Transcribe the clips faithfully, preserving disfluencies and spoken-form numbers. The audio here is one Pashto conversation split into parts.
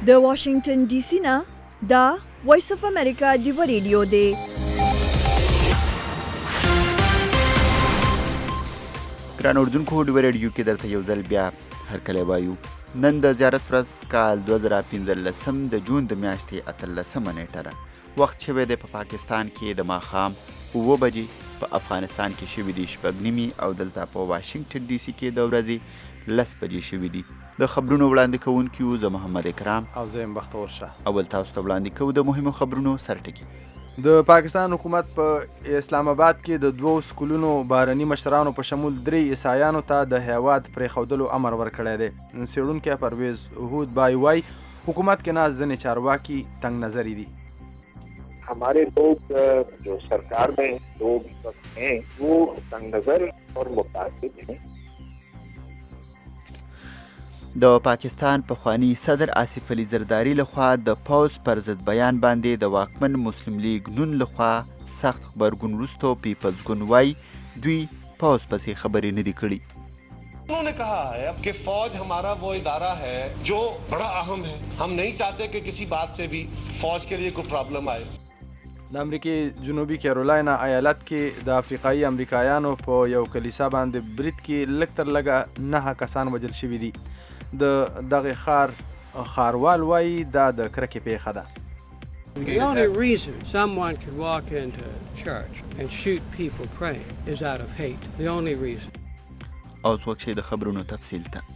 د واشنگټن ډي سي نه دا وایس اف امریکا ډیو ریډیو دی. ګران اردوونکو، ډیو ریډیو کې درته یو ځل بیا هرکلی وایو. نن د زیارت ورځ کال دوه زره پنځلسم د جون د میاشتې اتلسمه نیټه ده. وخت شوی دی په پاکستان کې د ماښام اوه بجې، په افغانستان کې شوي دي شپږ نیمې او دلته په واشنګټن ډي سي کې د ورځې لس بجې شوي دي. د خبرونو وړاندې کوونکي یو زه محمد اکرام او زه یم بختور شاه. اول تاسو ته وړاندې کوو د مهمو خبرونو سرټکي. د پاکستان حکومت په اسلام آباد کې د دوو سکولونو بهرني مشرانو په شمول درې عیسایانو ته د هیواد پرېښودلو امر ورکړی دی. څېړونکی پرویز هود بای وایي حکومت کې ناست ځینې چارواکي تنګ نظري دي. हमारे लोग जो सरकार में लोग हैं वो तंग नजर और मुतासिब हैं. د پاکستان پخوانی صدر آصف علي زرداري لخوا د پوز پر ضد بیان باندې د واکمن مسلم لیگ نون لخوا سخت غبرګون وروسته پیپلز ګوند وایي دوی پوز پسې خبرې نه دي کړي. उन्होंने कहा है अब कि फौज हमारा वो इदारा है जो बड़ा अहम है. हम नहीं चाहते कि किसी बात से भी फौज के लिए कोई प्रॉब्लम आए. د امریکې جنوبي کیرولاینا ایالت کې د افریقایي امریکایانو په یو کلیسا باندې برید کې لږ تر لږه نهه کسان وژل شوي دي. د دغه ښار ښاروال وایي دا د کرکې پیښه ده. The only reason someone could walk into church and shoot people praying is out of hate. The only reason. اوس وخت شي د خبرونو تفصیل ته.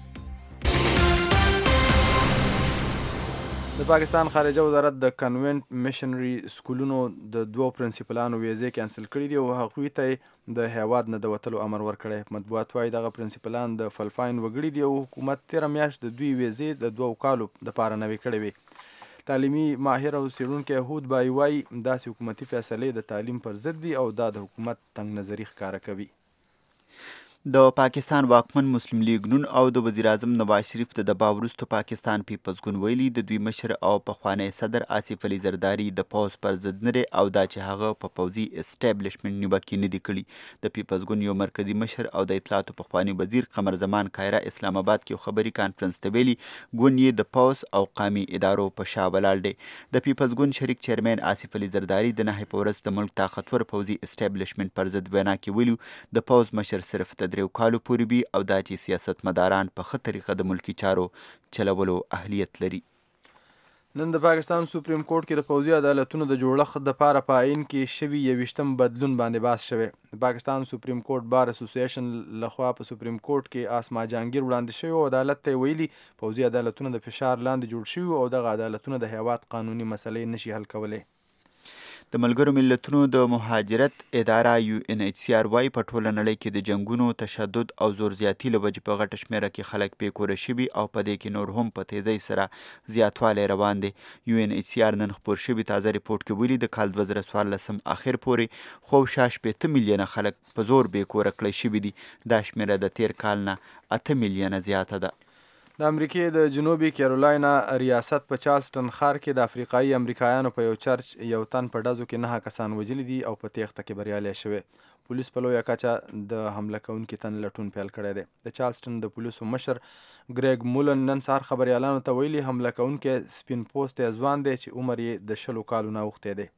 د پاکستان خارجه وزارت د کنوینټ میشنري سکولونو د دوو پرنسپلانو ویزې کینسل کړي دي او هغوی ته د هیواد نه د وتلو امر ورکړی. مطبوعات وایي دغه پرنسپلان د فلپاین وګړي دي او حکومت تېره میاشت د دوی ویزې د دوو کالو دپاره نوې کړې وې. تعلیمي ماهر او څېړونکی هود بای وایي داسې حکومتي فیصلې د تعلیم پر ضد دي او دا د حکومت تنګ نظري ښکاره کوي. د پاکستان واکمن مسلم لیگ نون او د وزیر اعظم نواز شریف د دباو وروسته پاکستان پیپلز ګوند ویلي د دوی مشر او پخوانی صدر آصف علي زرداري د پوز پر ضد نه دی او دا چې هغه په پوځي اسټابلیشمنټ نیوکې نه دي کړي. د پیپلز ګوند یو مرکزي مشر او د اطلاعاتو پخوانی وزیر قمر زمان کایره اسلام آباد کې یو خبري کانفرنس ته ویلي ګوند یې د پوز او قامي ادارو په شا ولاړ دی. د پیپلز ګوند شریک چیرمن آصف علي زرداري د نهې په ورځ د ملک طاقتور پوځي اسټابلیشمنټ پر ضد وینا کې ویلي د پوز مشر صرف د دریو کالو پورې وي او دا چې سیاستمداران په ښه طریقه د ملکي چارو چلولو اهلیت لري. نن د پاکستان سپریم کورټ کې د پوځي عدالتونو د جوړښت دپاره په آئین کې شوي یویشتم بدلون باندې بحث شوی. د پاکستان سپریم کورټ بار اسوسییشن لخوا په سپریم کورټ کې آسما جهانګیر وړاندې شوی او عدالت ته یې ویلي پوځي عدالتونه د فشار لاندې جوړ شوي او دغه عدالتونه د هیواد قانوني مسلې نشي حل کولی. د ملګرو ملتونو د مهاجرت اداره یو ان ایچ سی آر وایي په ټوله نړۍ کې د جنګونو، تشدد او زور زیاتي له وجې په غټه شمېره کې خلک بې کوره شوي او په دې کې نور هم په تیزۍ سره زیاتوالی روان دی. یو ان ایچ سی آر نن خپور شوي تازه ریپورټ کې ویلي د کال دوه زره څوارلسم اخر پورې خوشا شپېته میلیونه خلک په زور بې کوره کړی شوي دي. دا شمېره د تیر کال نه اته میلیونه زیاته ده. د امریکې د جنوبي کیرولاینا ریاست په چارلسټن ښار کې د افریقایي امریکایانو په یو چرچ یو تن په ډزو کې نهه کسان وژلي دي او په تیښته کې بریالی شوی. پولیس په لویه کچه د حمله کوونکي تن لټون پیل کړی دی. د چارلسټن د پولیسو مشر ګریګ مولن نن سهار خبریالانو ته ویلي حمله کوونکی سپین پوستی ځوان دی چې عمر یې د شلو کالو نه اوښتی دی.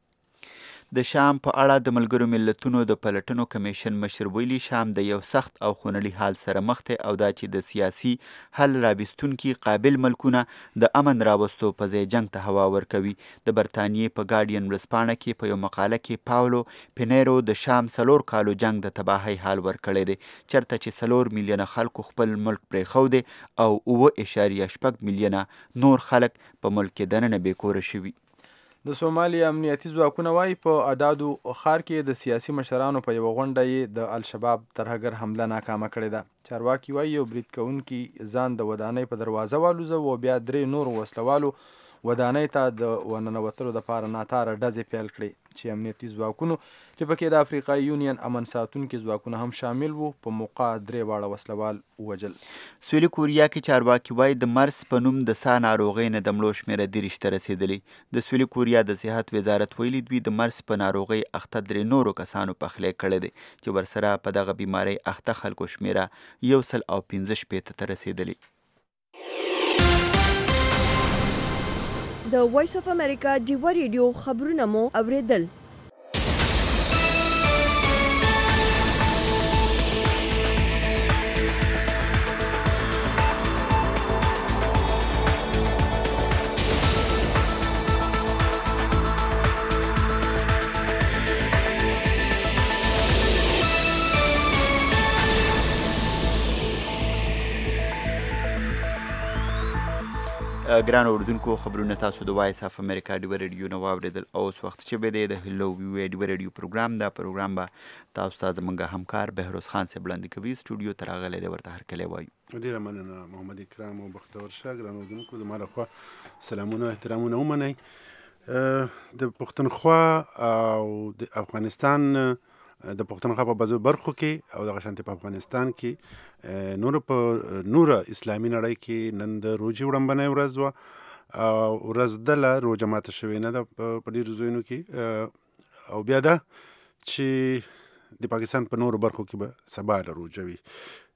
د شام په اړه د ملګرو ملتونو د پلټنو کمیشن مشر ویلي شام د یو سخت او خونړي حال سره مخ دی او دا چې د سیاسي حل رابستونکي قابل ملکونه د امن راوستو په ځای جنګ ته هوا ورکوي. د برطانیې په ګارډین ورځپاڼه کې په یو مقاله کې پاولو پینیرو د شام څلور کالو جنګ د تباهۍ حال ورکړی دی چېرته چې څلور میلیونه خلکو خپل ملک پرېښودی او اوه اعشاریه شپږ میلیونه نور خلک په ملک کې دننه بې کوره شوي. د سومالیا امنیتي ځواکونه وایي په اډادو ښار کې د سیاسي مشرانو په یوه غونډه یې د الشباب ترهګر حمله ناکامه کړې ده. چارواکي وایي یو برید کوونکي ځان د ودانۍ په دروازه والوزه او بیا درې نورو وسلوالو ودانۍ ته د ورننوتلو دپاره ناتاره ډزې پیل کړې چې امنیتي ځواکونو چې پکې د افریقایي یونین امن ساتونکي ځواکونه هم شامل وو په موقع درې واړه وسلوال ووژل. سویلي کوریا کې چارواکي وایي د مرس په نوم د سا ناروغۍ نه د مړو شمېره دېرش ته رسېدلې. د سویلي کوریا د صحت وزارت ویلي دوی د مرس په ناروغۍ اخته درې نورو کسانو پخلی کړی دی چې ورسره په دغه بیمارۍ اخته خلکو شمېره یو سل او پنځه شپېته ته رسېدلې. د وایس اف امریکا ډیوه ریډیو خبرونه مو اوریدل. ګران اوردونکو خبرونه تاسو د وایس اف امریکا ډیوه ریډیو نه واوریدل او اوس وخت چې به دی د هلو وی ډیوه ریډیو پروګرام دا پروګرام به تاسو ته زموږ همکار بهروز خان صاحب وړاندې کوي. سټوډیو ته راغلی دی ورته هرکلی وایو. ډېره مننه محمد اکرام او بختور شه. ګران اوردونکو زما لخوا سلامونه احترامونه ومنئ. د پښتونخوا او د افغانستان د پښتونخوا په بعضو برخو کې او دغه شانتې په افغانستان کې نور په نوره اسلامي نړۍ کې نن د روژې وړاندنۍ ورځ وه او ورځ دله روژه ماته شوې نه ده په ډېرو ځایونو کې او بیا ده چې د پاکستان په نورو برخو کې به سبا له روژه وي.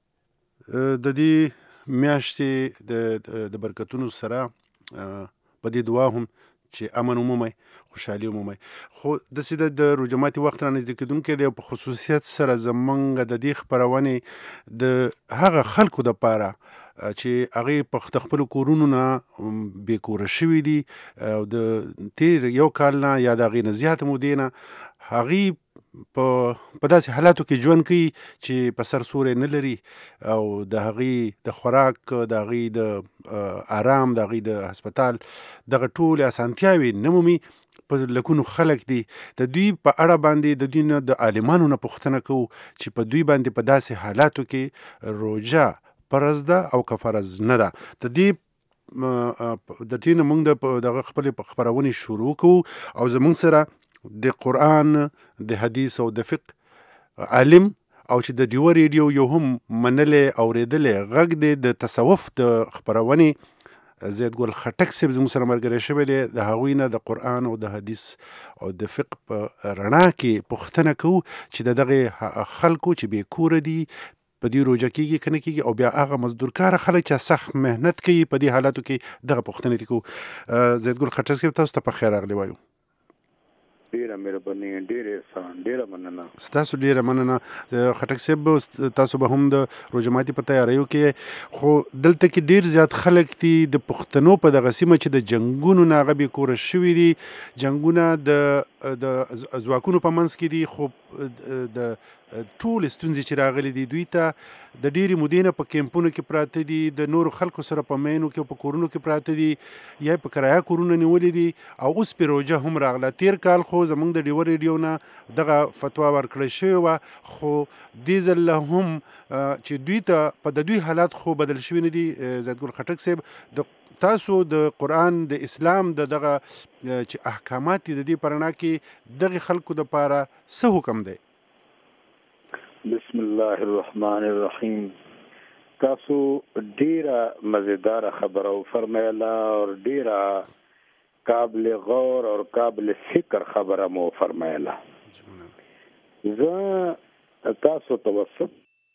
د دې میاشتې د برکتونو سره په دې دعا هم چې امن ومومئ، خوشحالي ومومئ. خو داسې د روژه ماتي وخت را نږدې کېدونکی دی او په خصوصیت سره زمونږ د دې خپرونې د هغه خلکو دپاره چې هغې په خپلو کورونو نه بې کوره شوي دي او د تیر یو کال نه یا د هغې نه زیاته مودې نه هغې په په داسې حالاتو کې ژوند کوي چې په سر سوری نه لري او د هغې د خوراک، د هغې د آرام، د هغې د هسپتال دغه ټولې اسانتیاوې نه مومي. په لکونو خلک دي. د دوی په اړه باندې د دوی نه د عالمانو نه پوښتنه کوو چې په دوی باندې په داسې حالاتو کې روژه فرض ده او که فرض نه ده. د دې د دې نه موږ د دغه خپلې خپرونې شروع کوو او زموږ سره د قرآن، د حدیث او د فقه عالم او چې د ډیوه ریډیو یو هم منلی اوریدلی غږ دی د تصوف د خپرونې زید ګل خټک صاحب زموږ سره ملګری شوی دی. د هغوی نه د قرآن او د حدیث او د فقه په رڼا کې پوښتنه کوو چې د دغې خلکو چې بې کوره دي په دې روژه کېږي که نه کېږي او بیا هغه مزدورکاره خلک چې سخت محنت کوي په دې حالاتو کې دغه پوښتنې دي کوو. زید ګل خټک صاحب تاسو ته په خیر راغلی وایو. ډیره مهرباني، ډیره احسان، ډیره مننه. ستاسو ډیره مننه خټک صاحب. تاسو به هم د روژه ماتي په تیاریو کې، خو دلته کې ډیر زیات خلک دي د پښتنو په دغه سیمه چې د جنګونو نه هغه بې کوره شوي دي. جنګونه د د ځواکونو په منځ کې دي، خو د ټولې ستونزې چې راغلي دي دوی ته د ډېرې مودې نه په کیمپونو کې پراته دي، د نورو خلکو سره په مینو کې او په کورونو کې پراته دي، یا په کرایه کورونه نیولي دي او اوس پې روژه هم راغله. تیر کال خو زموږ د ډیوه ریډیو نه دغه فتوا ورکړی شوې وه، خو دې ځل هم چې دوی ته په د دوی حالات خو بدل شوي نه دي. زید ګل خټک صاحب، د تاسو د قرآن د اسلام د دغه چې احکامات دي د دې په رڼا کې دغې خلکو دپاره څه حکم دی؟ بسم الله الرحمن الرحیم. تاسو ډیره مزیدار خبره فرمایله او ډیره قابل غور اور قابل فکر خبره مو فرمایله. زه تاسو توسط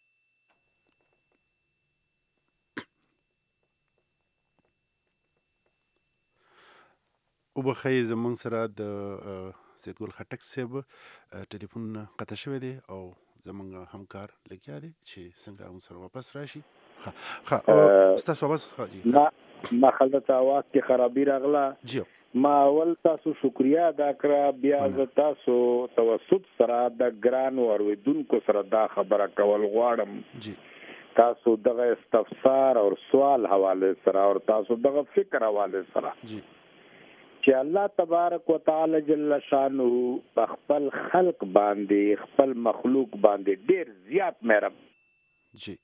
وبخښئ، زموږ سره د زید ګل خټک صاحب ټلیفون قطع شوی دی او زموږ همکار لګیا دی چې څنګه موږ سره واپس راشي. ښه ستاسو واپس ما ما خلته اواز کې خرابي راغله. جی ما اول تاسو شکریا ادا کړه، بیا زه تاسو توسط سره د ګرانو اوریدونکو سره دا خبره کول غواړم. جی تاسو دغه استفسار او سوال حواله سره او تاسو دغه فکر حواله سره جی چې الله تبارک وتعالى جل شانه په خپل خلق باندې خپل مخلوق باندې ډیر زیات مهربان. جی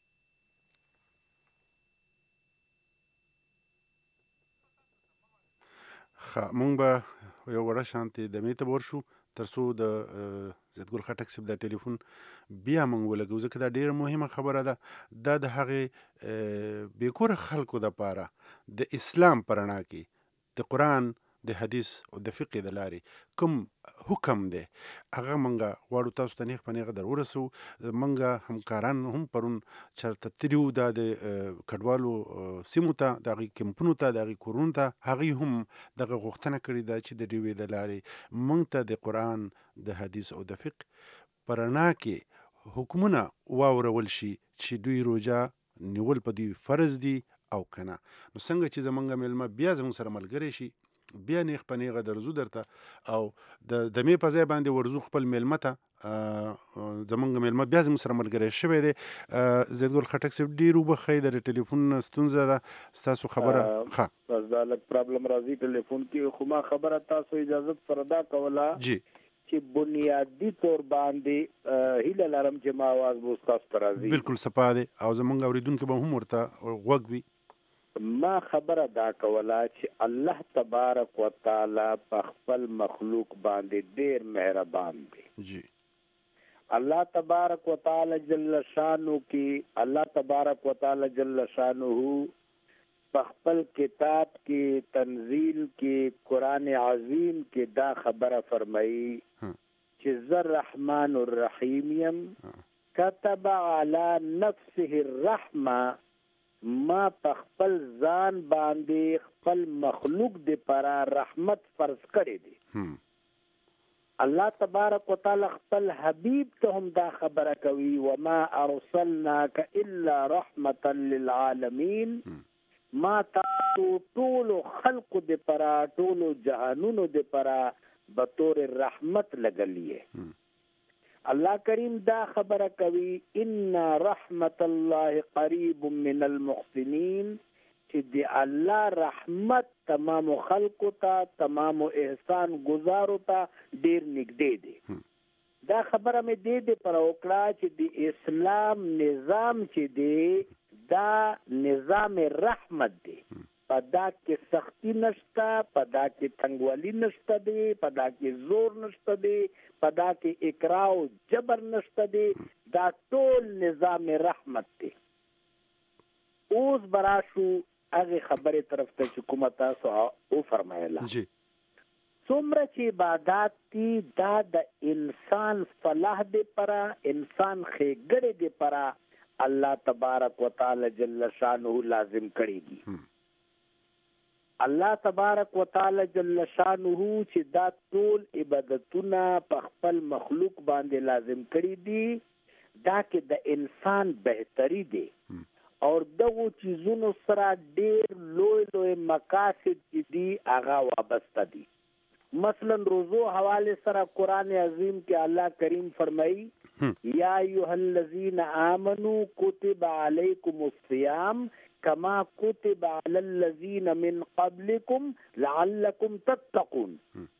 ښه، مونږ به یو وړه شانتې دمې ته ورشو تر څو د زید ګل خټک صاحب د ټلیفون بیا مونږ ولګو، ځکه دا ډیره مهمه خبره ده. دا د هغې بې کوره خلکو دپاره د اسلام په رڼا کې د قرآن د حدیث او د فقه د لارې کوم حکم دی هغه منګه غواړو تاسو ته نیغ په نیغه در ورسو. منګه همکاران هم پرون چرته تلي وو دا د کډوالو سیمو ته د هغې کمپونو ته د هغې کورونو ته هغوی هم دغه غوښتنه کړې ده چې د ډیوې د لارې موږ ته د قرآن د حدیث او د فقه په رڼا کې حکمونه واورول شي چې دوی روژه نیول په دوی فرض دي او کنه. نو څنګه چې زمونږ میلمه بیا زمونږ سره ملګری شي بیا نیغ په نیغه درځو درته او د دمې په ځای باندې ورځو خپل میلمه ته. زمونږ میلمه بیا زموږ سره ملګری شوی دی. زیدګل خټک صاحب ډېر وبښئ د ټلیفون ستونزه ده ستاسو خبره ښه بس دا لږ پرابلم راځي ټلیفون کې خو ما خبره تاسو اجازت سره دا کوله جی چې بنیادی طور باندې هیله لرم چې ما आवाज به تاسو ته راځي. بالکل صفا دی او زمونږ اورېدونکي به هم ورته غوږ وي. ما خبره دا کوله چې الله تبارک وتعالی په خپل مخلوق باندې ډېر مهربان دی. جی الله تبارک وتعالی جل شانو کې الله تبارک وتعالی جل شانو په خپل کتاب کې تنزیل کې قرآن عظیم کې دا خبره فرمایي چې زه الرحمن الرحیم یم كتب على نفسه الرحمه ما په خپل ځان باندې خپل مخلوق د پاره رحمت فرض کړی دی. الله تبارک وتعالی خپل حبیب ته هم دا خبره کوي وما ارسلناک الا رحمتا للعالمین ما تاسو ټول خلق د پاره ټول جهانونو د پاره بطور رحمت لګلیه. الله کریم دا خبره کوي ان رحمت الله قریب من المحسنین چې دی الله رحمت تمام خلق ته تمام احسان گزارو ته ډیر نږدې دی. دا خبره مې دې دې پر وکړه چې د اسلام نظام چې دی دا نظام رحمت دی. پدا کې سختی نشته پدا کې تنگوالی نشته دی پدا کې زور نشته دی پدا کې اکراه او جبر نشته دی. دا ټول نظام رحمت دی. اوس براشو هغه خبره طرف ته چې کومه تاسو او فرمایله جی څومره چې عبادت دي دا د انسان فلاح دی پره انسان خېګړې دی پره الله تبارک وتعالى جل شانه لازم کړی دي. الله تبارک وتعالى جل شانه چې دا ټول عبادتونه په خپل مخلوق باندې لازم کړی دي دا کې د انسان بهتري دي او دغه چیزونو سره ډېر لوی لوی مقاصد چې دي هغه وابسته دي. مثلا روزو حواله سره قرآن عظیم کې الله کریم فرمایي یا ایها الذین آمنوا کتب علیکم الصیام کما کتب علی الذین من قبلکم لعلکم تتقون.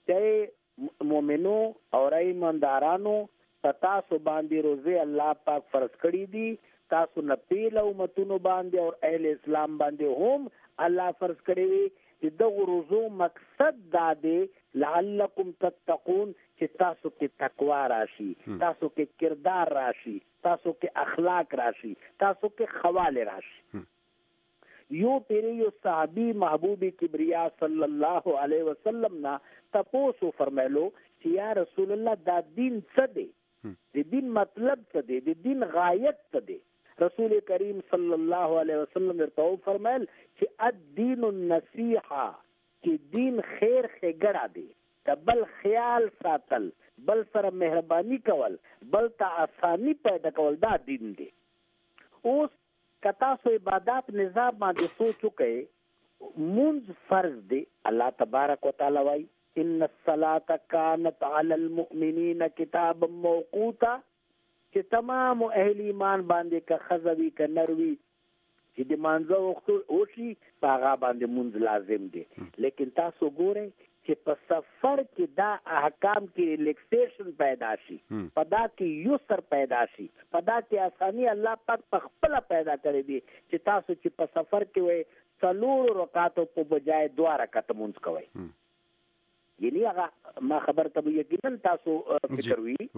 چې مؤمنو او ایماندارانو تاسو باندې روزه الله پاک فرض کړی دي تاسو نه پیل امتونو باندې او اهل اسلام باندې هم الله فرض کړی وي چې دغه روزو مقصد دا دی لعلکم تتقون چې تاسو کې تقوا راشي تاسو کې کردار راشي تاسو کې اخلاق راشي تاسو کې خواله راشي. یو پیری یو صحابی محبوب کبریا صلی الله علیه وسلم نا تاسو فرمایلو چې یا رسول الله دا دین څه دی د دین مطلب څه دی د دین غایت څه دی. رسول کریم صلی الله علیه وسلم ورته فرمایل چې الدین النصیحه چې دین خیر ښېګړه دی بل خیال ساتل بل سره مهرباني کول بل ته آسانی پیدا کول دا دین دی. اوس کتا سو عبادت نظام باندې سوچو کې منځ فرض دی. الله تبارک وتعالى وايي ان الصلاه كانت على المؤمنين كتابا موقوتا چې تمام اهل ایمان باندې کا خزوی کا نروي چې د مانځو وخت او شي هغه باندې منځ لازم دی. لیکن تاسو ګورئ چې په سفر کې دا احکام کې ریلیکسیشن پیدا شي پدا کې یسر پیدا شي پدا کې آسانی الله پاک په خپل پیدا کړی دی چې تاسو چې په سفر کې وي څلور رکعاتو په بجای دوه رکعات مونږ کوي. یعنی هغه ما خبر ته یقینا تاسو فکر وی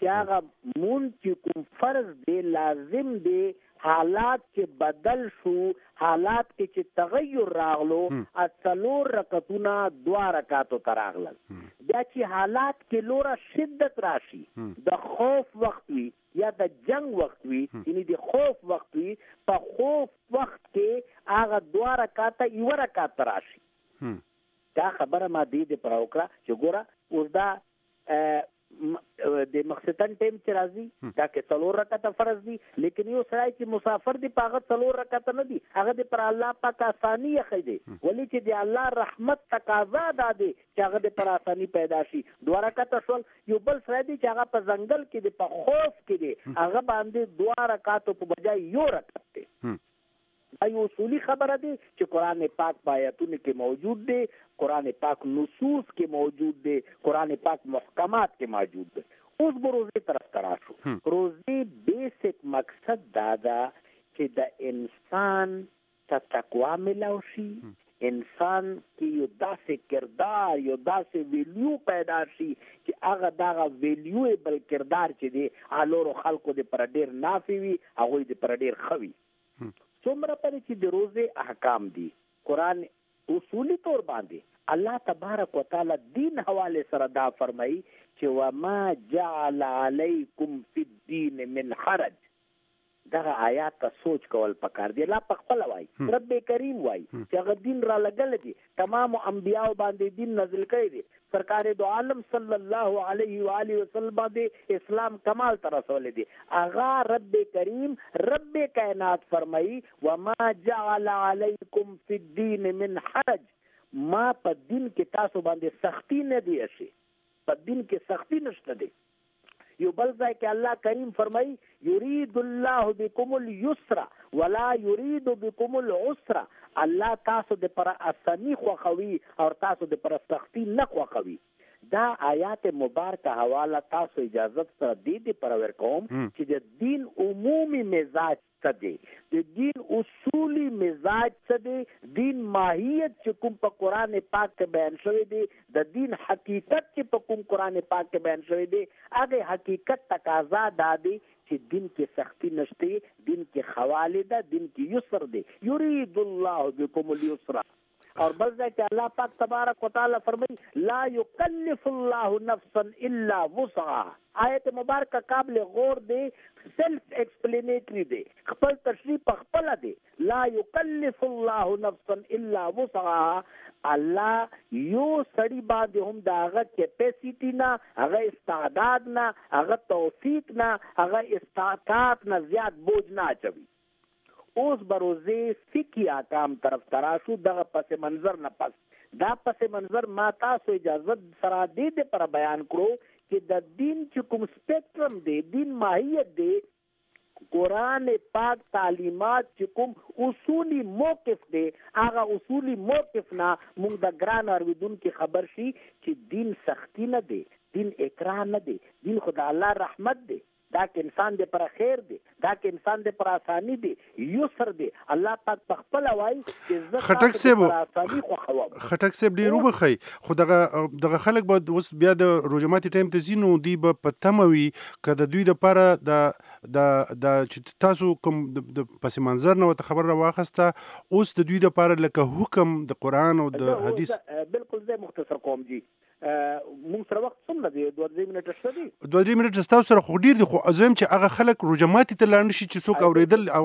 چې هغه مون چې کوم فرض دی لازم دی حالات چې بدل شو حالات کې چې تغیر راغلو څلور رکعتونه دوه رکعاتو ته راغلل بیا چې حالات کې لوره شدت راشي د خوف وخت وي یا د جنگ وخت وي یعنی د خوف وخت وي په خوف وخت کې هغه دوه رکعاته یو رکعت راشي دا خبره ما دې د پر وکړه چې ګوره اوس دا د مخصتن ټیم چې راځي دا کې څلور رکعت فرض دي لیکن یو سړی چې مسافر دی پاغه څلور رکعت نه دي هغه د پر الله پاک آسانی یې دی ولی چې د الله رحمت تقاضا ده دی چې هغه د پر آسانی پیدا شي دوه رکعت شول یو بل سړی دی چې هغه په ځنګل کې دی په خوف کې دی هغه باندې دوه رکعت په بجای یو رکعت دی دا یو اصولي خبره دی چې قرآن پاک په آیاتونو کې موجود دی قرآن پاک نصوص کې موجود دی قرآن پاک محکمات کې موجود دی اوس به روزې طرف ته راشو روزې بیسک مقصد دا ده چې د انسان ته تقوا ملاو شي انسان کې یو داسې کردار یو داسې ویلیو پیدا شي چې هغه دغه ویلیویبل کردار چې دی هغه خلکو د پر ډیر نافي وي هغوی د پر ډیر ښه وي څومره پرې چې د روزې احکام دي قرآن اصولي طور باندې الله تبارک وتعالی دین حواله سره دا فرمایي چې وما جعل علیکم فی الدین من حرج دغه آیات ته سوچ کول پکار دی الله په خپل وایي رب کریم وایي چې هغه دین را لګل دي تمام انبیاء باندې دین نازل کړی دی سرکار دو عالم صلی الله علیه و آله وسلم باندې اسلام کمال تر رسول دی اغا رب کریم رب کائنات فرمایي وما جعل علیکم فی الدین من حرج ما په دین کې تاسو باندې سختی نه دی شي په دین کې سختی نشته دی یو بل ځای کې الله کریم فرمایي یرید الله بكم اليسر ولا يريد بكم العسر الله تاسو د پر اسانی خوخوي او تاسو د پر سختی نه خوخوي دا آیات مبارکه حواله تاسو اجازه سره دې دې پر ورکوم چې د دین عمومي مزاج څه دی د دین اصولی مزاج څه دی دین ماهیت چې کوم په قرآن پاک کې بیان شوی دی د دین حقیقت چې په کوم قرآن پاک کې بیان شوی دی هغه حقیقت تقاضا دا دی چې دین کې سختی نشته دین کې خواله ده دین کې یسر دی یرید الله بكم اليسر اور بل ځای کې الله پاک تبارک وتعالی فرمایي لا یکلف الله نفسا الا وسعها آیت مبارکه قابل غور دی سیلف ایکسپلینیټری دی خپل تشریح په خپل دی لا یکلف الله نفسا الا وسعها الله یو سړی باندې هم دا هغه کیپیسیټی نه هغه استعداد نه هغه توفیق نه هغه استطاعت نه زیات بوج نه اچوي اوس بروزه فقهي احکام طرف تراشو دغه پس منظر نه پس دا پس منظر ما تاسو اجازه سره دې دې پر بیان کړو چې د دین چې کوم سپیکټرم دی دین ماهیت دی قرآن پاک تعلیمات چې کوم اصولی موقف دی هغه اصولی موقف نه موږ د ګران اوریدون کې خبر شي چې دین سختی نه دی دین اکراه نه دی دین خدای الله رحمت دی دا که انسان دې پر خیر دی دا که انسان دې پر آسانی دی یسر دی الله پاک په خپل وایي چې خټک صاحب آسانی خو خو خټک صاحب ډیر وبخی خو دغه دغه خلک به اوس بیا د روجماتي ټایم ته زینو دی به پتموي که د دوی لپاره د د د چې تاسو کوم د پس منظر نه خبر را واخسته اوس د دوی لپاره لکه حکم د قرآن او د حدیث بالکل زه مختصر کوم جی مونږ سره وخت څومره دی دوه درې منټه شته دي دوه درې منټه ستاسو سره خو ډیر دي خو ازم چې هغه خلک روجماتي ته لاړ شي چې څوک اوریدل او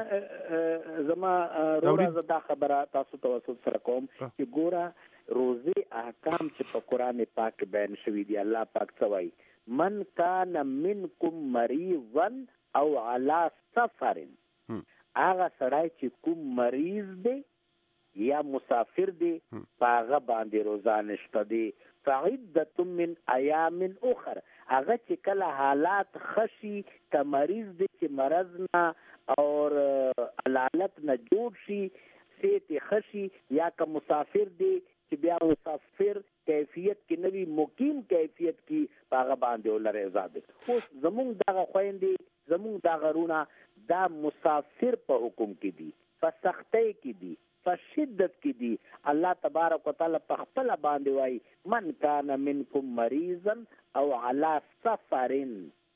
یا زما روزه دا خبره تاسو ته وسو سره کوم چې ګوره روزي احکام چې په قران پاک بیان شوی دی الله پاک څوای من کان منکم مریضا او علی سفر هغه سړی چې کوم مریض دی یا مسافر دی هغه باندې روزه نشته دی فعدة من ایام اخر هغه چې کله حالات خشي که مریض دی چې مرض نه اور علالت نه جوړ شي سیت خشي یا که مسافر دی چې بیا مسافر کیفیت کې نوی مقیم کیفیت کې هغه باندې ولر آزاد اوس زمونږ دغه خويندې زمونږ دغه رونه دا مسافر په حکم کې دي په سختۍ کې دي په شدت کې دي الله تبارک وتعالى په خپل باندې وایي من کان منکم مریضا او علی سفر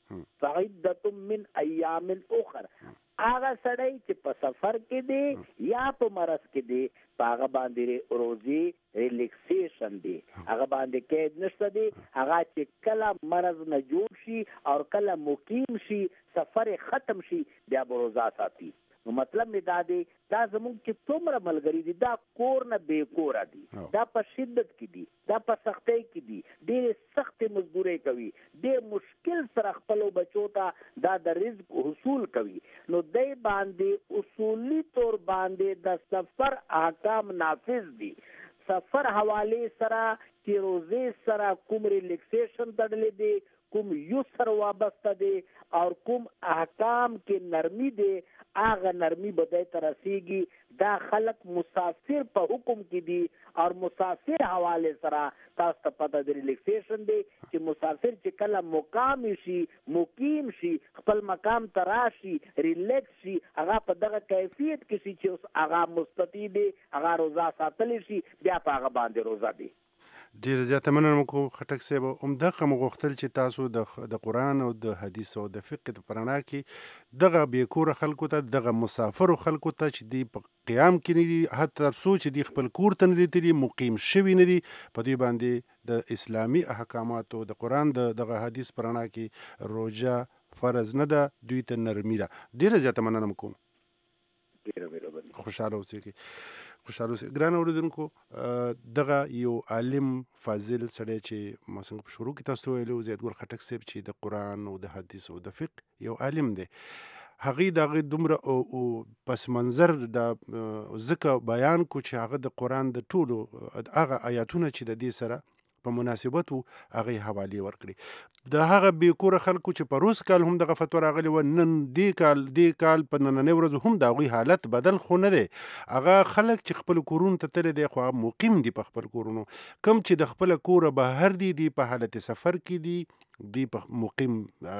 فعدة من ایام اخر. هغه سړی چې په سفر کې دی یا په مرض کې دی په هغه باندې روزي ریلیکسیشن دی، هغه باندې قید نشته دی. هغه چې کله مرض نه جوړ شي او کله مقیم شي سفر ختم شي بیا به روزه ساتي. نو مطلب می دا دی دا زمونږ چې څومره ملګري دي دا کور نه بې کوره دي، دا په شدت کې دي، دا په سختۍ کې دي، ډېرې سختې مزدورۍ کوي، ډېر مشکل سره خپلو بچو ته دا د رزق حصول کوي. نو دی باندې اصولي طور باندې د سفر احکام نافذ دي. سفر حوالې سره چې روزې سره کوم ریلیکسیشن تړلی دی، کوم یسر وابسته دی او کوم احکام کې نرمی دی، هغه نرمی به دی ته رسیږي. دا خلق مسافر په حکم کې دي او مسافر حوالې سره تاسو ته پته د ریلیکسیشن دی چې مسافر چې کله مقام شي مقیم شي خپل مقام ته راشي ریلیکس شي هغه په دغه کیفیت کې شي چې اوس هغه مستطیع دی، هغه روزه ساتلی شي، بیا په هغه باندې روزه دی. ډېر زیاته مننه کوم خټک صاحب. همدغه مو غوښتل چې تاسو د د قرآن او د حدیث او د فقه په رڼا کې دغه بې کوره خلکو ته، دغه مسافرو خلکو ته چې دی په قیام کې نه دي، حتی تر څو چې دی خپل کور ته نه دي تللي، مقیم شوي نه دي، په دوی باندې د اسلامي احکاماتو د قرآن د دغه حدیث په رڼا کې روژه فرض نه ده، دوی ته نرمي ده. ډېره زیاته مننه کوم. ډېره مهرباني. خوشحاله اوسئ. خوشحاله اوسئ. ګران اورېدونکو، دغه یو عالم فاضل سړی چې ما څنګه په شروع کې تاسو ته ویلو، زیاتګل خټک صاحب چې د قرآن او د حدیث او د فقه یو عالم دی، هغې د هغې دومره او پس منظر د ځکه بیان کو چې هغه د قرآن د ټولو هغه آیاتونه چې د دې سره په مناسبت وو هغې حوالې ورکړي. د هغه بې کوره خلکو چې په روز کال هم دغه فتوا راغلې وه، نن دې کال دې کال په نننۍ ورځو هم د هغوی حالت بدل خو نه دی. هغه خلک چې خپلو کورونو ته تللی دی خو هغه مقیم دي په خپل کورونو، کم چې د خپله کوره بهر دي، دی په حالت سفر کې دي، دی په مقیم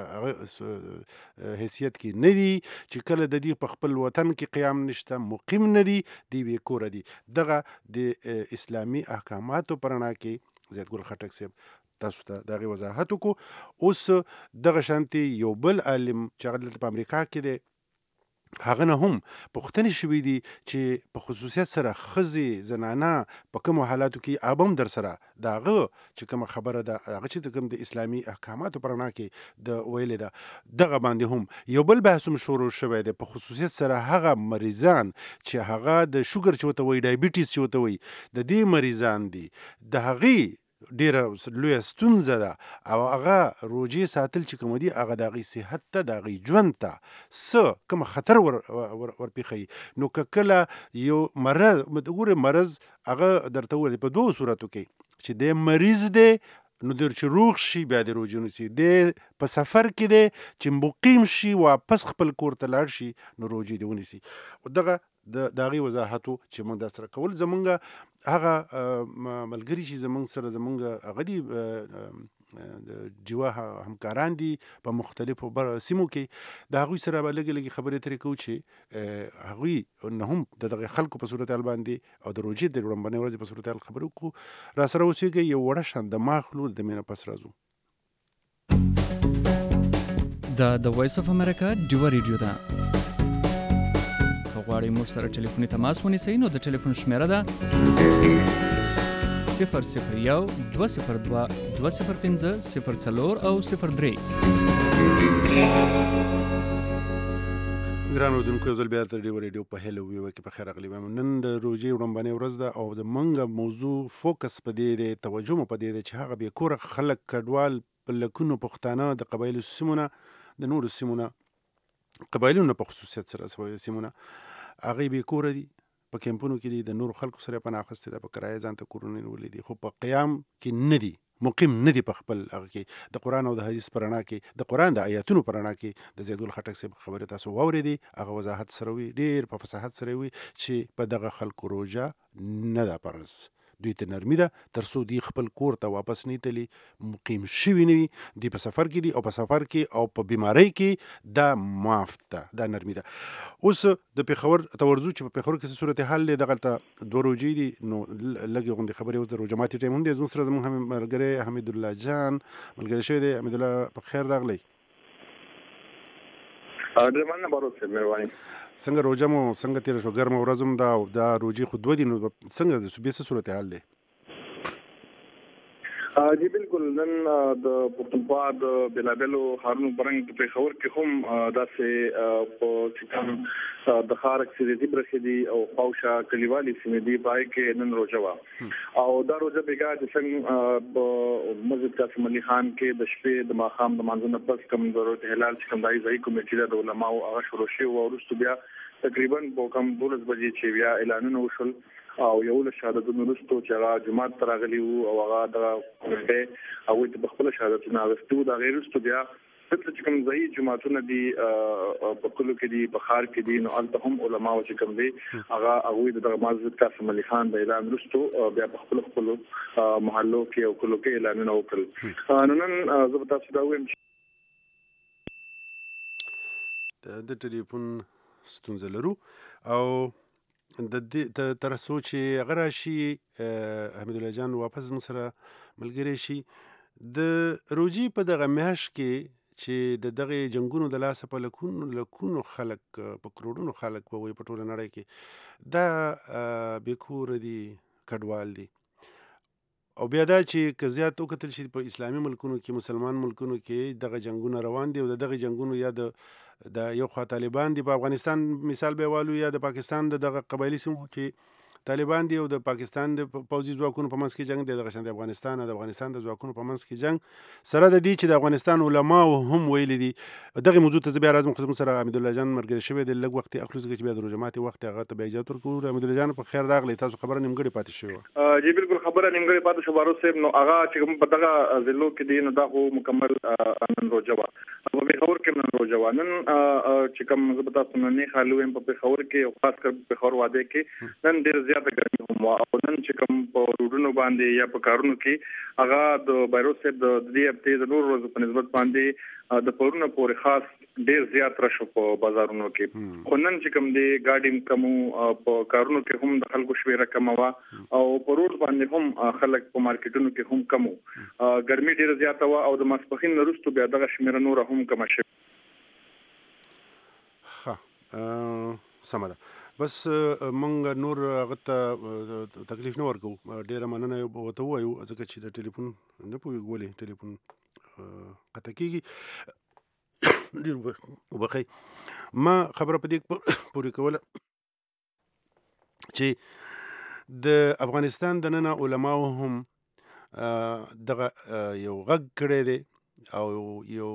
حیثیت کې نه دي، چې کله د دې په خپل وطن کې قیام نشته، مقیم نه دي، دی بې کوره دي. دغه د اسلامي احکاماتو په رڼا کې زیاتګل خټک صاحب تاسو ته د هغې وضاحت وکړو. اوس دغه شانتې یو بل عالم چې هغه دلته په امریکا کې دی، هغه نه هم پوښتنې شوي دي چې په خصوصیت سره ښځې زنانه په کومو حالاتو کې اب هم در سره د هغه چې کومه خبره ده، هغه چې کوم د اسلامي احکاماتو په رڼا کې د ویلې ده، دغه باندې هم یو بل بحث هم شروع شوی دی. په خصوصیت سره هغه مریضان چې هغه د شوګر چې ورته وایي، ډایبیټیز چې ورته وایي، د دې مریضان دي، د هغې ډېره لویه ستونزه ده او هغه روجې ساتل چې کوم دي هغه د هغې صحت ته، د هغې ژوند ته څه کوم خطر ور ورپېښوي. نو که کله یو مرض ګورې مرض هغه درته وویل په دوو صورتو کې چې دی مریض دی نو در چې روغ شي بیا د روجې ونیسي، دی په سفر کې دی چې مقیم شي واپس خپل کور ته لاړ شي نو روجې دې ونیسي. دغه د هغې وضاحتو چې موږ در سره کول. زمونږ هغه ملګري چې زمونږ سره زمونږ هغه دي د جوا همکاران دي په مختلفو سیمو کې، د هغوی سره به لږې لږې خبرې ترې کوو چې هغوی نه هم د دغه خلکو په صورتحال باندې او د روجې د لومړنۍ ورځې په صورتحال خبرې وکړو. را سره اوسېږئ، یو وړه شان د ما خلو د مینه پس راځو. دا د وایس اف امریکا ډیوه ریډیو ده. غواړئ موږ سره ټلیفوني تماس ونیسئ نو د ټلیفون شمیره ده صفر صفر یو دوه صفر دوه دوه صفر پنځه صفر څلور او صفر درې. ګران اورېدونکو، یو ځل بیا د ډیوه ریډیو په هیلو ویو کې په خیر راغلي وایم. نن د روژې وړاندې ورځ ده او د منګه موضوع فوکس په دې دی، توجه مو په دې دی چې هغه بې کوره خلک کډوال په لکونو پښتانه د قبایلو سیمونه، د نورو سیمونه، قبایلونو په خصوصیت سره سیمونه، هغې بې کوره دي، په کیمپونو کې دي، د نورو خلکو سره پناه اخیستې ده، په کرایه ځان ته کورونه نیولي دي، خو په قیام کې نه دي، مقیم نه دي په خپل هغه کې. د قرآن او د حدیث په رڼا کې، د قرآن د آیاتونو په رڼا کې د زیدګل خټک صاحب خبرې تاسو واورېدې، هغه وضاحت سره وي، ډېر په فصاحت سره وي چې په دغه خلکو روژه نه ده فرض، دوی ته نرمي ده تر څو دوی خپل کور ته واپس نه تلي، مقیم شوي نه وي، دوی په سفر کې دي او په سفر کې او په بیمارۍ کې دا معاف ده، دا نرمي ده. اوس د پېښور ته ورځو چې په پېښور کې څه صورتحال دی، دغلته دوه روژې دي نو لږې غوندې خبرې اوس د روژه ماتي ټایم هم دی. زموږ سره زموږ ملګری حمیدالله جان ملګری شوی دی. حمیدالله په خیر راغلی. ډېر مننه باروت صاحب، مهرباني. څنګه روژه مو څنګه تېره شوه؟ ګرمه ورځ هم ده او دا روژې خو دوه دي، نو څنګه د صوبې څه صورتحال دی؟ جی بالکل، نن د پښتونخوا د بېلابېلو ښارونو په رنګ په پېښور کې هم داسې په چې کوم د ښار اکثریتي برخې دي او خواوشا کلیوالي سیمې دي، په هغې کې نن روژه وه او دا روژه بېګا چې څنګه په مسجد قاسم علي خان کې د شپې د ماښام د لمانځه نه پس کوم د روژې هلال چې کوم د ځایي کمیټې ده د علماو هغه شروع شوي وو او وروسته بیا تقریبا په کم دولس بجې چې بیا اعلانونه وشول او یولس شهادتونه وروسته چې هغه جومات ته راغلي وو او هغه دغه کمیټې هغوی ته په خپله شهادتونه اخیستي وو. د هغې وروسته بیا دلته چې کوم ځایي جوماتونه دي په کلو کې دي، په ښار کې دي، نو هلته هم علماو چې کوم دی هغه هغوی د دغه مسجد قاسم علي خان د اعلان وروسته بیا په خپلو خپلو محلو کې او کلو کې اعلانونه وکړل. نو نن زه به تاسو دا ووایم چې د ټلیفون ستونزه لرو او د دې تر څو چې هغه راشي حمیدالله جان واپس موږ سره ملګری شي. د روژې په دغه میاشت کې چې د دغې جنګونو د لاسه په لکونو لکونو خلک په کروڑونو خلک به وایي په ټوله نړۍ کې دا بې کوره دي، کډوال دي. او بیا دا چې که زیات وکتل شي په اسلامي ملکونو کې، مسلمان ملکونو کې دغه جنګونه روان دي او د دغه جنګونو یا د د یو خوا طالبان دي، په افغانستان مثال به والو، یا د پاکستان د دغه قبایلي سیمو چې طالبان دي او د پاکستان د پوځي ځواکونو په منځ کې جنګ دی، دغه شان د افغانستان او د افغانستان د ځواکونو په منځ کې جنګ سره د دې چې د افغانستان علماو هم ویلي دي. دغه موضوع ته زه بیا راځم، خو زموږ سره حمیدالله جان ملګری شوی دی، لږ وخت یې اخلو ځکه چې بیا د روژه ماتې وخت هغه ته بیا اجازت ورکوو. حمیدالله جان په خیر راغلی، تاسو خبره نیمګړې پاتې شوې وه. جی بالکل خبره نیمګړې پاتې شوه باروت صاحب. نو هغه چې کوم په دغه ضلعو کې دي نو دا خو مکمل نن روژه وه، په پېښور کې نن روژه وه. نن چې کوم زه به تاسو نننې خالي ویم په پېښور کې او خاص کر په پېښور واده کې نن ډېره زیاته ګرمي هم وه او نن چې کوم په روډونو باندې یا په کارونو کې هغه د باروت صاحب د دې هفتې د نورو ورځو په نسبت باندې د پرونه پورې خاص ډېر زیات رش په بازارونو کې. خو نن چې کوم دی ګاډي کم وو، په کارونو کې هم د خلکو شمېره کمه وه او په روډ باندې هم خلک په مارکیټونو کې هم کم وو. ګرمي ډېره زیاته وه او د ماسپښین نه وروسته بیا دغه شمېره نوره هم کمه شوې. ښه، سمه ده. بس موږ نور هغه ته تکلیف نه ورکوو. ډېره مننه ورته ووایو ځکه چې د ټلیفون نه پوهېږو ولې ټلیفون قطع کېږي. ډېر وبخئ. ما خبره په دې پورې کوله چې د افغانستان دننه علماو هم دغه یو غږ کړی دی او یو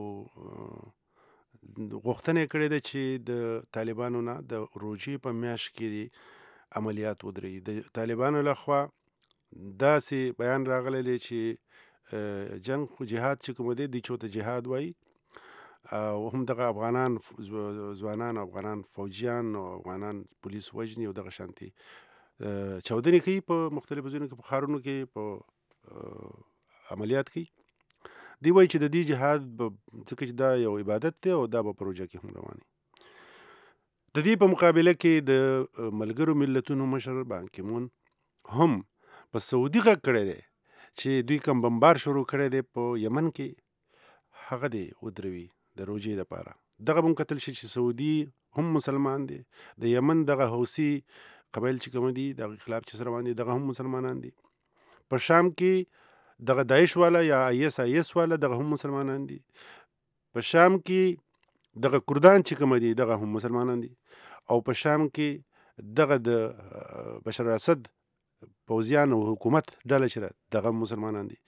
غوښتنه کړې ده چې د طالبانو نه د روژې په میاشت کې عملیات ودرېږي. د طالبانو لخوا داسې بیان راغلی دی چې جنگ خو جهاد چې کوم دی دوی چې ورته جهاد وایي او هم دغه افغانان ځوانان، افغانان فوجیان او افغانان پولیس وژني او دغه شانتي چاودنې کوي په مختلفو ځایونو کې، په ښارونو کې په عملیات کوي. دی وایي چې د دې جهاد ځکه چې دا یو عبادت دی او دا به په روژه کې هم روان وي. د دې په مقابله کې د ملګرو ملتونو مشر بان کی مون هم په سعودي غږ کړی دی چې دوی کوم بمبار شروع کړی دی په یمن کې، هغه دی ودروي د روژې لپاره. دغه به هم کتل شي چې سعودي هم مسلمان دی، د یمن دغه حوثي قبایل چې کوم دي دغه خلاف چې روان دي دغه هم مسلمانان دي. په شام کې دغه داعش والا یا آی اس آی اس والا دغه هم مسلمانان دي. په شام کې دغه کردان چې کوم دي دغه هم مسلمانان دي او په شام کې دغه د بشار اسد پوځیان او حکومت ډله چې دغه مسلمانان دي.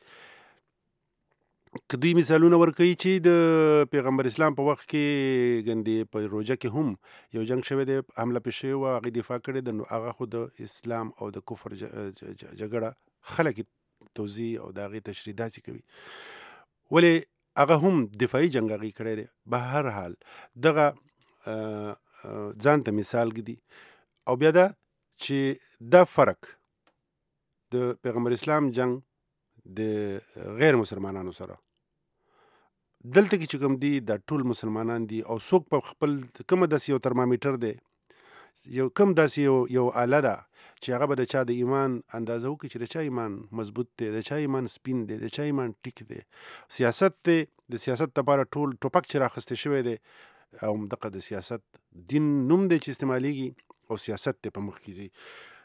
که دوی مثالونه ورکوي چې د پیغمبر اسلام په وخت کې ګندې په روژه کې هم یو جنگ شوی دی، حمله پې شوې وه، هغې دفاع کړې ده، نو هغه خو د اسلام او د کفر جګړه خلک توضیح او د هغې تشریح داسې کوي، ولې هغه هم دفاعي جنګ هغې کړی دی. به هر حال دغه ځان ته مثال ږدي او بیا دا چې دا فرق د پیغمبر اسلام جنگ د غیر مسلمانانو سره دلته کې چې کوم دي دا ټول مسلمانان دي او څوک په خپل کومه داسې یو ترمامیټر دی، یو کم داسې یو یو آله ده چې هغه به د چا د ایمان اندازه وکړي چې د چا ایمان مضبوط دی، د چا ایمان سپین دی، د چا ایمان ټیک دی. سیاست دی، د سیاست لپاره ټول ټوپک چې راخسته شوی دی او دغه د سیاست دین نوم دی چې استعمالیږي او سیاست دی په مخ کې ځي.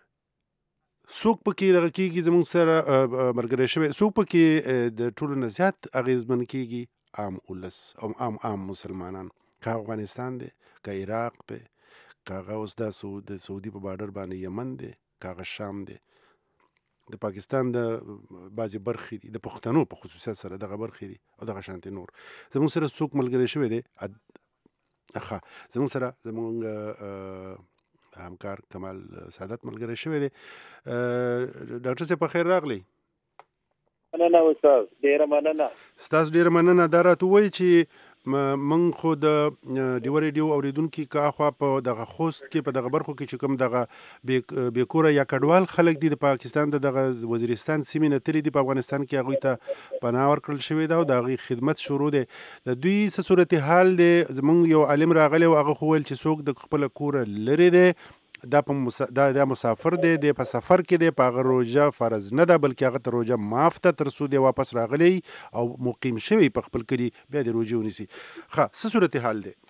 څوک پکې دغه کېږي زموږ سره ملګری شوی، څوک پکې د ټولو نه زیات اغېزمن کېږي؟ عام ولس او عام عام مسلمانان، که افغانستان دی، که عراق دی، که هغه اوس دا د سعودي په بارډر باندې یمن دی، که هغه شام دی، د پاکستان د بعضې برخې دي، د پښتنو په خصوصیت سره دغه برخې دي او دغه شانتې نور. زموږ سره څوک ملګری شوی دی؟ ښه، زموږ سره زموږ همکار کمال سعادت ملګری شوی دی. ډاکټر صاحب په خیر راغلی. مننه استاد، ډېره مننه. ستاسو ډېره مننه. دا راته ووایي چې موږ خو د ډیوه ریډیو اوریدونکي که اخوا په دغه خوست کې په دغه برخو کې چې کوم دغه بې کوره یا کډوال خلک دي د پاکستان د دغه وزیرستان سیمې نه تللي دي په افغانستان کې، هغوی ته پناه ورکړل شوې ده او د هغوی خدمت شروع دی. د دوی څه صورتحال دی؟ زموږ یو عالم راغلی و، هغه خو ویل چې څوک د خپله کوره لرې دی دا په مس... دا دا مسافر دی، دی په سفر کې دی، په هغه روژه فرض نه ده بلکې هغه ته روژه معاف ده تر څو دی واپس راغلی او مقیم شوی په خپل کلي بیا د روژې ونیسي. ښه، څه صورتحال دی؟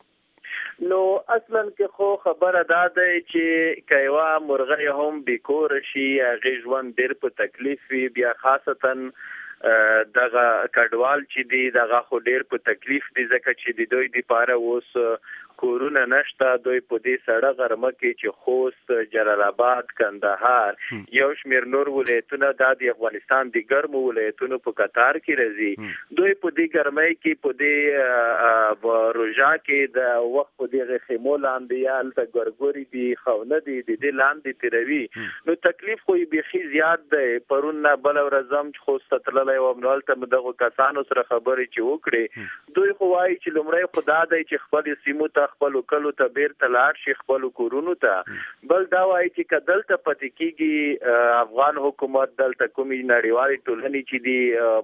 نو اصلا کې خو خبره دا دی چې که یوه مرغۍ هم بېکوره شي، هغې ژوند ډېر په تکلیف وي، بیا خاصتا دغه کډوال چې دي دغه خو ډېر په تکلیف دي، ځکه چې د دوی دپاره اوس کورونه نشته. دوی په دې سړه غرمه کې چې خوست، جلال آباد، کندهار، یو شمېر نور ولایتونه دا د افغانستان د ګرمو ولایتونو په قطار کې راځي. دوی په دې ګرمۍ کې په دې روژه کې د وخت په دغې خیمو لاندې یا هلته ګرګوري دي، خونه دي، د دې لاندې تېروي. نو تکلیف خو یې بیخي زیات دی. پرون نه بله ورځ هم چې خوست ته تللی وم، نو هلته مې دغو کسانو سره خبرې چې وکړې، دوی خو وایي چې لومړی خو دا دی چې خپلې سیمو ته، خپلو کلو ته بیرته لاړ شي، خپلو کورونو ته. بل دا وایي چې که دلته پاتې کېږي افغان حکومت، دلته کومې نړیوالې ټولنې چې دي،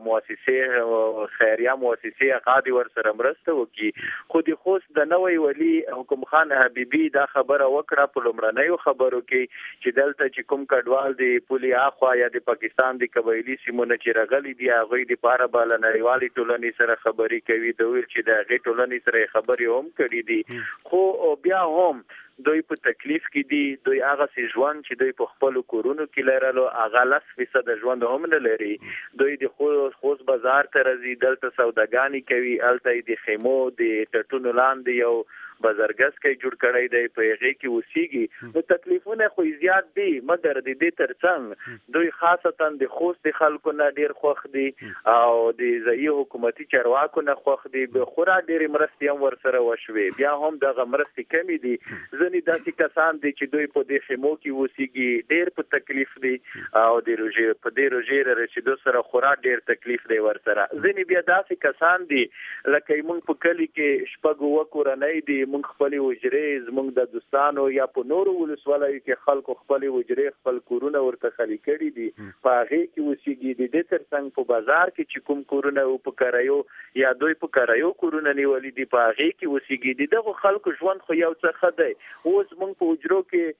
مؤسسې خیریه مؤسسې، هغه دې ورسره مرسته وکړي. خو د خوست د نوی ولي حکم خان حبیبي دا خبره وکړه په لومړنیو خبرو کې چې دلته چې کوم کډوال د پولې اخوا یا د پاکستان د قبایلي سیمو نه چې راغلي دي، هغوی دپاره به له نړیوالې ټولنې سره خبرې کوي. د ویل چې د هغې ټولنې سره یې خبرې هم کړي دي، خو بیا هم دوی په تکلیف کې دي. دوی هغه سي ژوند چې دوی په خپلو کورونو کې لرلو هغه لس فیصده ژوند هم نه لري. دوی د خوست بازار ته راځي، دلته سوداګانې کوي، هلته یې د خیمو د ټټونو لاندې یو بازارګسکی جوړ کړی دی، په هغې کې اوسېږي. نو تکلیفونه خو زیات دي، مګر د دې تر څنګ دوی خاصتا د خوست د خلکو نه ډېر خوښ دي او د ځایي حکومتي چارواکو نه خوښ دي. خورا ډېرې مرستې هم ورسره وشوې، بیا هم دغه مرستې کمې دي. ځینې داسې کسان دي چې دوی په دې خیمو کې اوسېږي، ډېر په تکلیف دي او د روژې په دې روژې را رسېدو سره خورا ډېر تکلیف دی ورسره. ځینې بیا داسې کسان دي لکه موږ په کلي کې شپږ اووه کورنۍ دي، موږ خپلې حجرې زموږ د دوستانو یا په نورو ولسوالیو کې خلکو خپلې حجرې خپل کورونه ورته خالي کړي دي، په هغې کې اوسېږي. د دې تر څنګ په بازار کې چې کوم کورونه و په کرایو یا دوی په کرایو کورونه نیولي دي، په هغې کې اوسېږي. د دغو خلکو ژوند خو یو څه ښه دی. اوس موږ په حجرو کې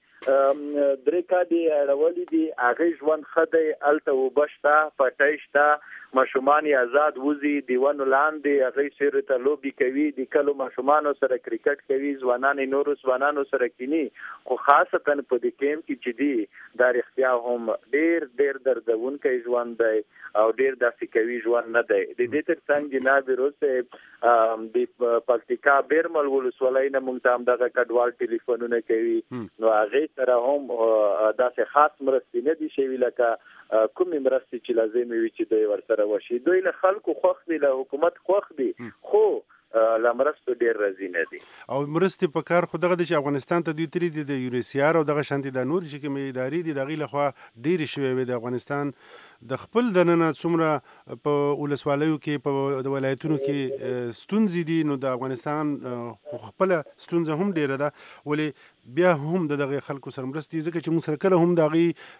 درې کادې اړولي دي، هغې ژوند ښه دی. هلته اوبه شته، پټۍ شته، ماشومان یې آزاد وځي د ونو لاندې، هغې سیوري ته لوبې کوي، د کلو ماشومانو سره کرکټ کوي، ځوانان یې نورو ځوانانو سره کیني. خو خاصتا په دې کیمپ کې چې دي دا رښتیا هم ډېر ډېر دردونکی ژوند دی او ډېر داسې کوي ژوند نه دی. د دې تر څنګ جناب روز صاحب د پکتیکا بیرمل ولسوالۍ نه موږ ته همدغه کډوال ټلیفونونه کوي، نو هغې سره هم داسې خاص مرستې نه دي شوي لکه کومې مرستې چې لازمې وي چې دوی ورسره وشي. دوی له خلکو خوښ دي، له حکومت خوښ دي، خو له مرستو ډېر راضي نه دي. او مرستې په کار خو دغه دی چې افغانستان ته دوی تللي دي، د یونیسیار او دغه شانتې د نورې چې کومې ادارې دي د هغوی لخوا ډېرې شوې وې. د افغانستان د خپل دننه څومره په ولسوالیو کې په د ولایتونو کې ستونزې دي، نو د افغانستان خو خپله ستونزه هم ډېره ده، ولې بیا هم د دغه خلکو سره مرستې، ځکه چې موږ سره کله هم د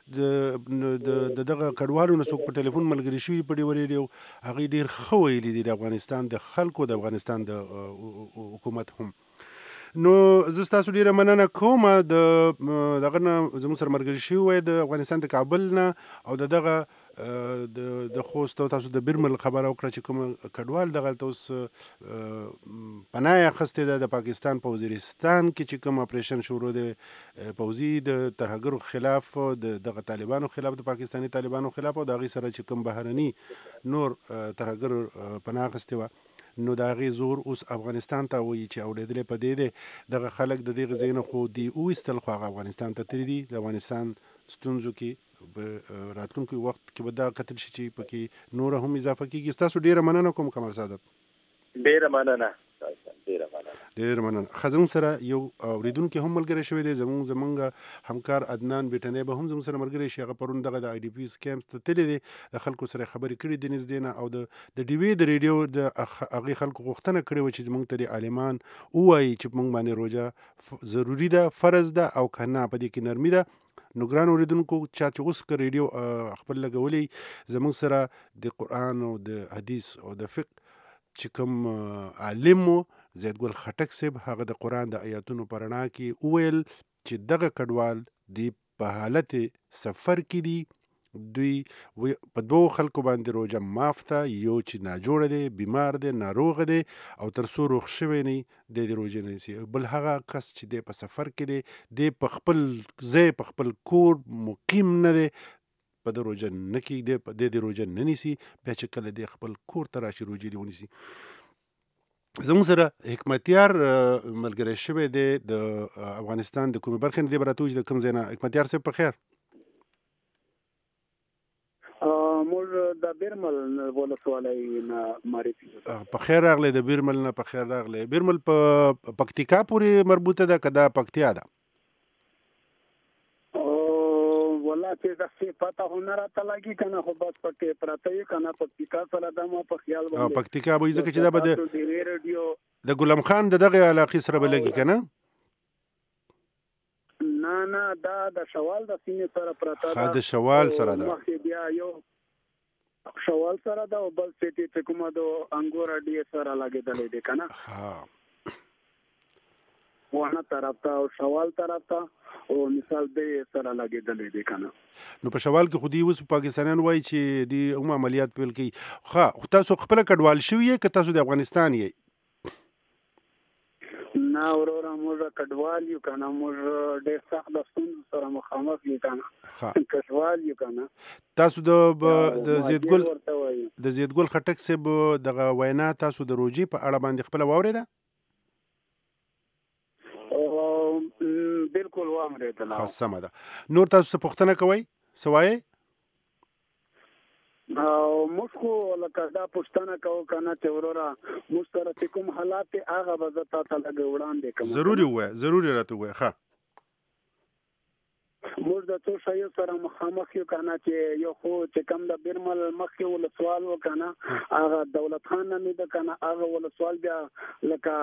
هغوی د دغه کډوالو نه څوک په ټلیفون ملګري شوي په ډیوه ریډیو، هغوی ډېر ښه ویلي دي د افغانستان د خلکو، د افغانستان د حکومت هم. نو زه ستاسو ډېره مننه کوم د دغه نه زموږ سره ملګري شوي وای د افغانستان د کابل نه او د دغه د د خوست او تاسو د بیرمل خبره وکړه چې کوم کډوال دغلته اوس پناه اخیستې ده د پاکستان په وزیرستان کې چې کوم اپریشن شروع دی پوځي د ترهګرو خلاف د دغه طالبانو خلاف د پاکستاني طالبانو خلاف او د هغې سره چې کوم بهرني نور ترهګر پناه اخیستې وه نو د هغې زور اوس افغانستان ته وایي چې اورېدلی په دې دی دغه خلک د دغې ځای نه خو دي وویستل خو هغه افغانستان ته تللي دي د افغانستان ستونزو کې به راتلونکي وخت کې به دا کتل شي چې پکې نوره هم اضافه کېږي. ستاسو ډېره مننه کوم کمال سعادت. ډېره مننه ډېره مننه ډېر مننه. ښه زموږ سره یو اورېدونکی هم ملګری شوی دی زموږ زموږ همکار عدنان بیټنی به هم زموږ سره ملګری شي. هغه پرون دغه د آی ډي پیز کیمپ ته تللی دی د خلکو سره خبرې کړي دي نږدې نه او د د ډیوې د ریډیو د هغې خلکو غوښتنه کړې وه چې زموږ ته د عالمان ووایي چې موږ باندې روژه ضروري ده فرض ده او که نه په دې کې نرمي ده. نو ګران اورېدونکو چا چې اوس که ریډیو خپل لګولی زموږ سره د قرآن او د حدیث او د فقه چې کوم عالم و زید ګل خټک صاحب هغه د قرآن د آیاتونو په رڼا کې وویل چې دغه کډوال دی په حالت سفر کې دي دوی په دوو خلکو باندې روژه معاف ده یو چې ناجوړه دی بیمار دی ناروغه دی او تر څو روغ شوی نه دی د روژې نه نیسي بل هغه کس چې دی په سفر کې دی دی په خپل ځای په خپل کور مقیم نه دی په د روژه نه کېږي دی د روژه نه نیسي بیا چې کله دی خپل کور ته راشي روژې دې ونیسي. زموږ سره حکمتیار ملګری شوی دی د افغانستان د کومې برخې نه دی به راته ووایي چې د کوم ځای نه. حکمتیار صاحب په خیر. موږ د بیرمل ولسوالۍ نه معرفي په خیر راغلی د بیرمل نه په خیر راغلی. بیرمل په پکتیکا پورې مربوطه ده که دا پکتیا ده؟ والله چې داسې پته خو نه راته لګي که نه خو بس پکې پراته وي که نه پکتیکا سره دا ما په خیال باندې پکتیکا به وي ځکه چې دا به د ګلم خان د دغې علاقې سره به لګي که نه؟ نه نه دا د شوال د سیمې سره پراته ده. د شوال سره ده مخکې بیا یو شوال سره ده او بل سیټي چې کومه د انګور اډې سره لګېدلی دی که نه وانه طرف ته او شوال طرف ته او مثال دې سره لګېدلی دی که نه. نو په شوال کې خو دوی اوس پاکستانیان وایي چې دوی هم عملیات پیل کوي. ښه خو تاسو خپله کډوال شوي یې که تاسو د افغانستان یې؟ نه وروره موږ کډوال یو که نه موږ ډېر سخت د ستونزو سره مخامخ یو که نه کډوال یو که نه. تاسو د زیدګل د زیدګل خټک صاحب دغه وینا تاسو د روژې په اړه باندې خپله واورېده؟ بالکل واورېدله. ښه سمه ده. نور تاسو څه پوښتنه کوئ څه وایئ؟ موږ خو لکه دا پوښتنه کوو که نه چې وروره موږ سره چې کوم حالات دی هغه به زه تا ته لږ وړاندې کوم. ضروري ووایه ضروري راته ووایه. ښه موږ د څو شیو سره مخامخ یو که نه چې یو خو چې کوم د بیرمل مخکې ولسوال و که نه هغه دولت خان نومېده که نه هغه ولسوال بیا لکه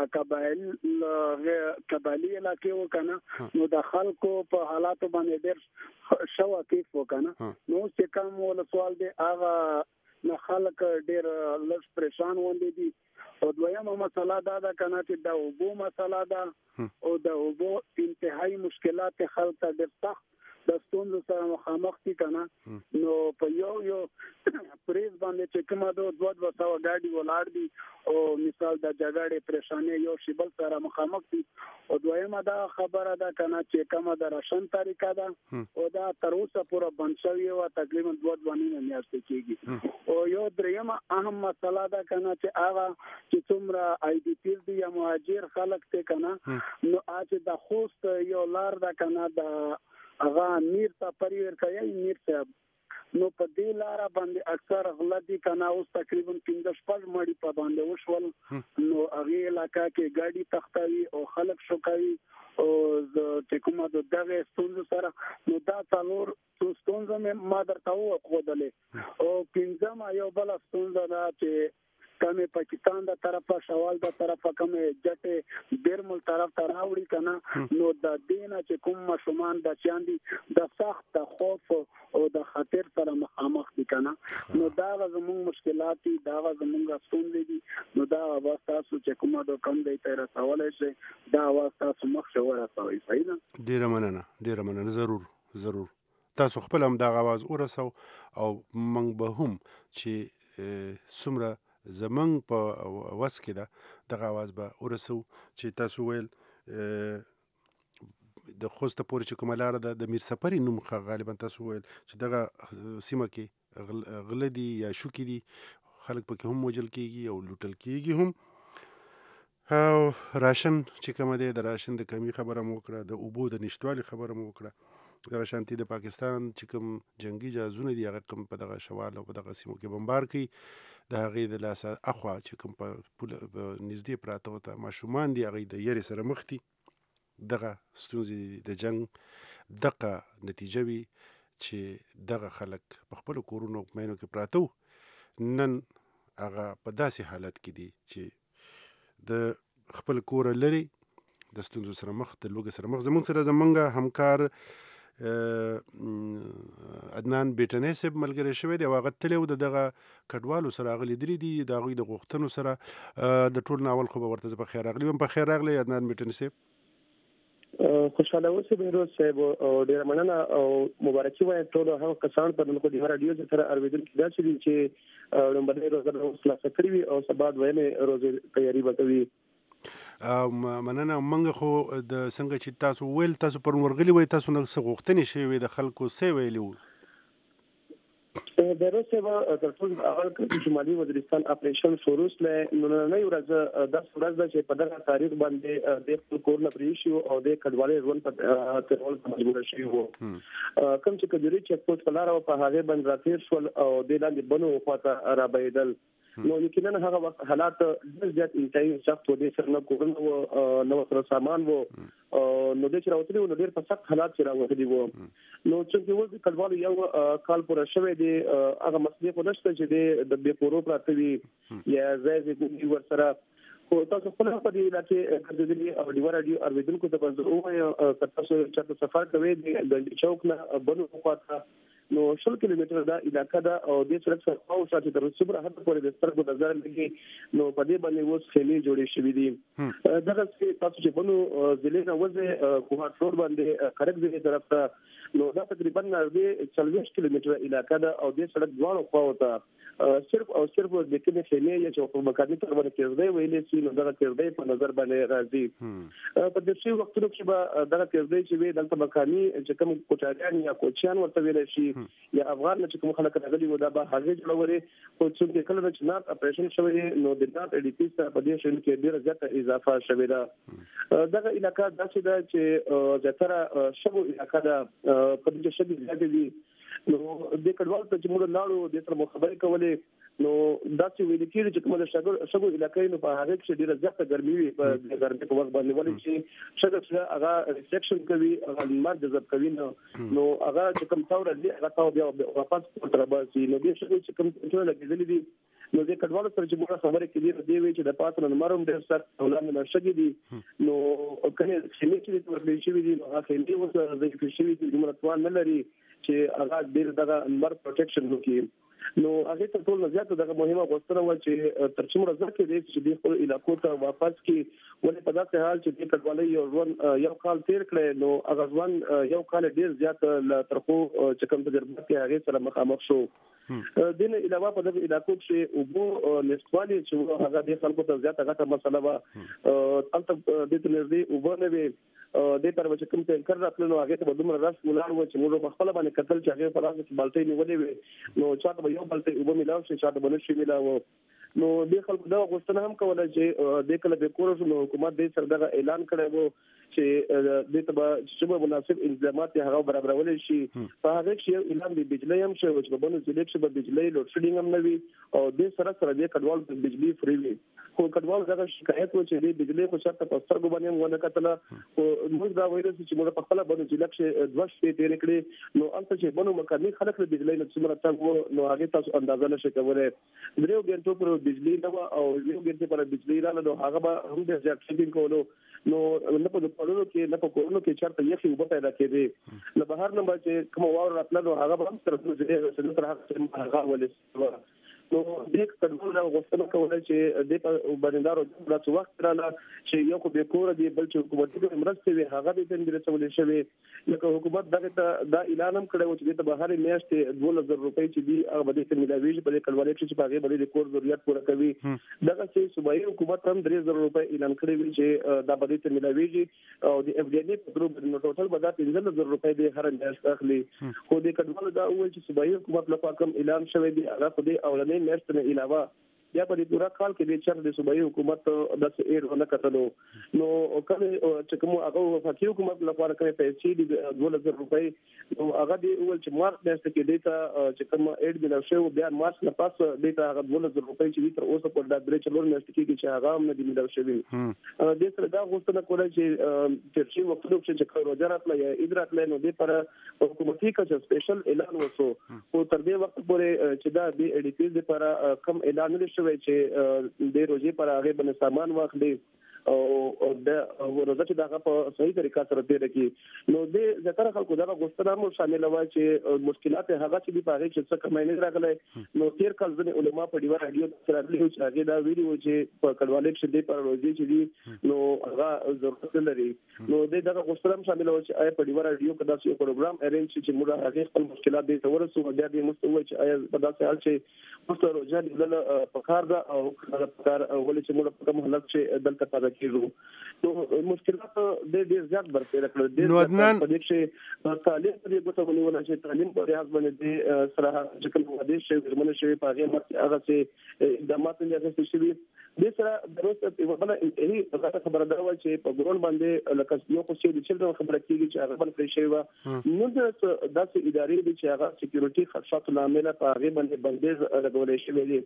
قبایلي علاقې و که نه نو د خلکو په حالاتو باندې ډېر ښه واقف و که نه نو اوس چې کوم ولسوال دی هغه نه خلک ډېر لږ پریشان غوندې دي. او دویمه مسله دا ده که نه چې د اوبو مسله ده او د اوبو انتهایی مشکلات خلک ته ډېر سخت د ستونزو سره مخامخ دي که نه نو په یو یو پریز باندې چې کومه ده دوه دوه سوه ګاډي ولاړ دي او مثال د جګړې پریشانۍ یو شي بل سره مخامخ دي. او دویمه دا خبره ده که نه چې کومه د راشن طریقه ده او دا تر اوسه پوره بند شوې وه تقریبا دوه دوه نیمه میاشتې کېږي. او یو درېیمه اهم مسله ده که نه چې هغه چې څومره آی ډي پیز دي یا مهاجر خلک دی که نه نو چې د خوست یو لار ده که نه د هغه میر ته پرې ورکوي میر صاحب نو په دې لاره باندې اکثر غله دي که نه اوس تقریبا پنځه شپږ مړي په باندې وشول نو هغې علاقه کې ګاډي تختوي او خلک شوکوي او چې کومه د دغې ستونزو سره نو دا څلور ستونزه مې ما درته وښودلې. او پنځمه یو بله ستونزه ده چې کمې پاکستان د طرفه شوال د طرفه کمې جټې بیرمل طرف ته راوړي که نه نو د دې نه چې کوم ماشومان بچیان دي د سخت د خوف او د خطر سره مخامخ دي که نه نو دا هغه زموږ مشکلات دي دا هغه زموږ ستونزې دي نو دا اواز تاسو چې کومه د کم دی ته رسولی شئ دا اواز تاسو مخکې ورسوئ. صحیح ده؟ ډېره مننه ډېره مننه. ضرور ضرور تاسو خپل هم دغه اواز ورسو او موږ به هم چې څومره زمونږ په وس کې ده دغه اواز به ورسو چې تاسو ویل د خوست پورې چې کومه لاره ده د میر سفري نوم غالبا تاسو ویل چې دغه سیمه کې غله دي یا شوکي دي خلک پکې هم وژل کېږي او لوټل کېږي هم. او راشن چې کومه دی د راشن د کمی خبره مو وکړه، د اوبو د نشتوالي خبره مو وکړه، دغه شانتي د پاکستان چې کوم جنگي جهازونه دي هغه کوم په دغه شوال او په دغه سیمو کې بمبار کوي، د هغې د لاسه اخوا چې کوم په نږدې پراته ورته ماشومان دي هغوی د یرې سره مخ دي. دغه ستونزې د جنگ دغه نتیجه وي چې دغه خلک په خپلو کورونو او مینو کې پراته وو، نن هغه په داسې حالت کې دي چې د خپل کوره لري د ستونزو سره مخ د لوږې سره مخ. زمونږ سره زمونږ همکار عدنان بیټنی صاحب ملګری شوی دی او هغه تللی و د دغه کډوالو سره هغه لیدلي دي د هغوی د غوښتنو سره. د ټول ناول خو به ورته زه په خیر راغلی وم. په خیر راغلی عدنان بیټنی صاحب. خوشحاله اوسئ بهروز صاحب او ډېره مننه او مبارکي وایم ټولو هغو کسانو ته نو د راډیو سره اورېدونکي داسې دي چې لومړنۍ روزه به اوس خلاصه کړې وي او سبا دویمې روزې تیاري به کوي. مننه. موږ خو د څنګه چې تاسو ویل تاسو پرون ورغلي وئ تاسو نه څه غوښتنې شوې وې د خلکو څه ویلي وو؟ بهروز صاحب تر ټولو اول کې شمالي وزیرستان اپریشن شروع سله نننۍ ورځ داس ورځ ده چې په دغه تاریخ باندې د خپل کور نه پرې شو او د کډوالۍ ژوند په ترول مجبور شي وو. کوم چې کډوالۍ چې خپل کلار او په هغه باندې راتیر شول او د لاندې بنو خواته رابېدل نو یقینا هغه وخت حالات ډېر زیات انتهایی سخت و، د سر نه کورونه و نو سره سامان و نو د چې راوتلي و نو ډېر په سخت حالات چې راوتلي و. نو چې اوس د کډوالو یو کال پوره شوی دی هغه مسلې خو نشته چې د بې کورو پراته وي یا ځای ځای ورسره خو تاسو خپل په دې علاقې ګرځېدلي او ډیوه راډیو اورېدونکو ته به زه ووایم که تاسو چېرته سفر کوئ د ګنډي چوک نه بنو خواته نو شل کیلومتره دا علاقه ده او د سړک سره خواوشا چې تر څومره حد پورې د سترګو نظر لګي نو په دې باندې اوس خیمې جوړې شوې دي. دغه تاسو چې بنو ضلع نه وځئ کوهاټ روډ باندې خرک ځای طرف ته نو دا تقریبا نږدې څلوېښت کیلومتره علاقه ده او د سړک دواړو خواو ته صرف او صرف د کومې خیمې یا چې په مکاني تر باندې کېږدۍ ویلې شي نو دغه کېږدۍ په نظر باندې راځي. په دې څو وختونو کې به دغه کېږدۍ چې وي دلته مکاني چې کوم کوټاریان یا کوچیان ورته ویلی شي یا افغان چې کوم خلک راغلي وو دا به هغې جوړولې خو چې کله چې نارت اپریشن شوی نو د نارت ای ډي پي سره په دې شین کې ډېره زیاته اضافه شوې ده. دغه علاقه داسې ده چې زیاتره شګو علاقه ده په دې کې شګې زیاتې دي نو د کډوالو ته چې موږ لاړو د سره مو خبرې کولې نو داسې ویل کېږي چې کومه د شګو علاقې نو په هغې کې ډېره زیاته ګرمي وي په ګرمۍ په وخت باندې ولې چې شګه چې هغه ریفلیکشن کوي هغه لمر جذب کوي نو نو هغه چې کوم تاوره دي هغه تاو بیا واپس پورته راباسي نو دې شګې چې کوم ټول لګېدلې دي نو د کډوالو سره چې موږ خبرې کړې دي وی چې د پاتې لمر هم ډېر سخت او لاندې شګې دي نو کله خیمې چې ورلې شوي دي نو هغه خیمې اوس ځای شوي دي دومره توان نه لري چې هغه ډېر دغه لمر پروټیکشن وکړي. نو هغه ته ټول زیاته دغه مهمه غوښتنه و چې تر څومره ځکه دې چې د خپل علاقو ته واپس کی ولې په داسې حال چې د کډوالۍ یو ژوند یو کال تیر کړي نو هغه ژوند یو کال ډیر زیات ترخو چې کوم تجربه کې هغه سره مخامخ شو. دین علاوه په دغه علاقو کې اوبو نشټوالي چې هغه د خلکو ته زیاته غټه مسله و تلته د تنظیم اوبو نه وي د پر چې کوم ټینکر راتلو نو هغه ته بدومره راس ولاړ و چې موږ په خپل باندې قتل چې هغه په لاسه بالټې نیولې وي نو چاته یو بالټې اوبو ملاو شي چاته بل شي ملاو نو د خلکو دا غوښتنه هم کوله چې د کله به کورس نو حکومت د سر دغه اعلان کړی وو چې د تبا چې مناسب انتظامات هغه برابرول شي په هغه کې اعلان د بجلی هم شوی چې په بنو ضلع کې به بجلی لوډ شیډینګ هم نه وي او د سره سره د کډوال د بجلی فری وي خو کډوال دغه شکایت و چې د بجلی خو شرط په سترګو باندې ونه کتله او موږ دا وایو چې موږ په خپل بنو ضلع کې دوه شپې تیر کړې نو انت چې بنو مکاني خلک د بجلی نه څومره تاسو نو هغه تاسو اندازه نشئ کولای دریو ګنټو پر بجلی نه او یو ګنټه پر بجلی را نو هغه به هم د ځای شیډینګ کولو نو نه په کولو کې نه په کولو کې چرته یخي وب پیدا کېږي نو بهر نه چې کوم واور راتلو هغه به هم تر څو چې سره هغه ولې نو دې کډوالو دا غوښتنه کوله چې د باندېدارو د څو وخت رااله چې یو خو به کور دی بل چې حکومتي مرستې وي هغه د تن رسولې شوی لکه حکومت دغه دا اعلان هم کړی و چې د بهر میاشتې دوه زره روپۍ چې دی هغه به د ملاویږي په کډوالۍ چې په هغه باندې د کور ضرورت پوره کوي دغه چې صوبایي حکومت هم درې زره روپۍ اعلان کړی وی چې دا به د ملاویږي او د اف ډي ان په ګروپ د ټوټل به دا پنځه زره روپۍ د هر میاشت اخلي خو د کډوالو دا وایي چې صوبایي حکومت لخوا کوم اعلان شوی دی هغه په دې اولنۍ میاشت نه علاوه بیا په دې پورا کال کې د چر د صوبایي حکومت د ایر ونه کتلو نو کله چې کوم هغه وفاقي حکومت لپاره کوي پیسې د دوه زره روپۍ نو هغه دی ول چې مارچ میاشت کې دیتا چې کوم ایر بل شو بیا مارچ نه پاس دیتا هغه دوه زره روپۍ چې تر اوسه په د درې چلور میاشت کې چې هغه هم نه دی ملو شوی د سره دا غوښتنه کوله چې چې شي وختونو چې چې روزګارات لا ادارات لا نو د پر حکومتي کا سپیشل اعلان وشو او تر دې وخت پورې چې دا د ای ډي پی لپاره کم اعلان نشو چې د روزي پر هغه باندې سامان واخلي او د ورځ چې دغه په صحیح طریقه سره تیر کی نو د ذکر خلکو دغه غوښتنه مو شامل وای چې مشکلات هغه چې په هغه کې څه کماینه راغله نو تیر کال ځنه علما په ډیوار رادیو سره راغلي چې هغه دا ویډیو چې په کډوالۍ کې د پر روزي چې دی نو هغه ضرورت لري نو د دغه غوښتنه شامل وای چې آیا په ډیوار رادیو کې داسې یو پروګرام ارینج چې موږ هغه خپل مشکلات د تورسو بیا د مستوي چې آیا په داسې حال چې مستو روزه د په کار دا او په کار ولې چې موږ په کوم حالت چې دلته پاتې کیږو نو مشکلات د دې زیات برسره کړل د په دې چې تعلیم په دې ګوتو ونیول چې تعلیم په ریاض باندې د سره چې کوم حدیث شوی ورمنه شوی په هغه مت هغه چې اقدامات نه غوښتل شوی د سره دروسته په بل هغه خبره دا و چې په ګرون باندې لکه یو څه چې چلډرن خبره کیږي چې هغه بل پرې شوی و نو د داسې ادارې دي چې هغه سکیورټي خدشات لامل په هغه باندې بندیز لګولې شوی دي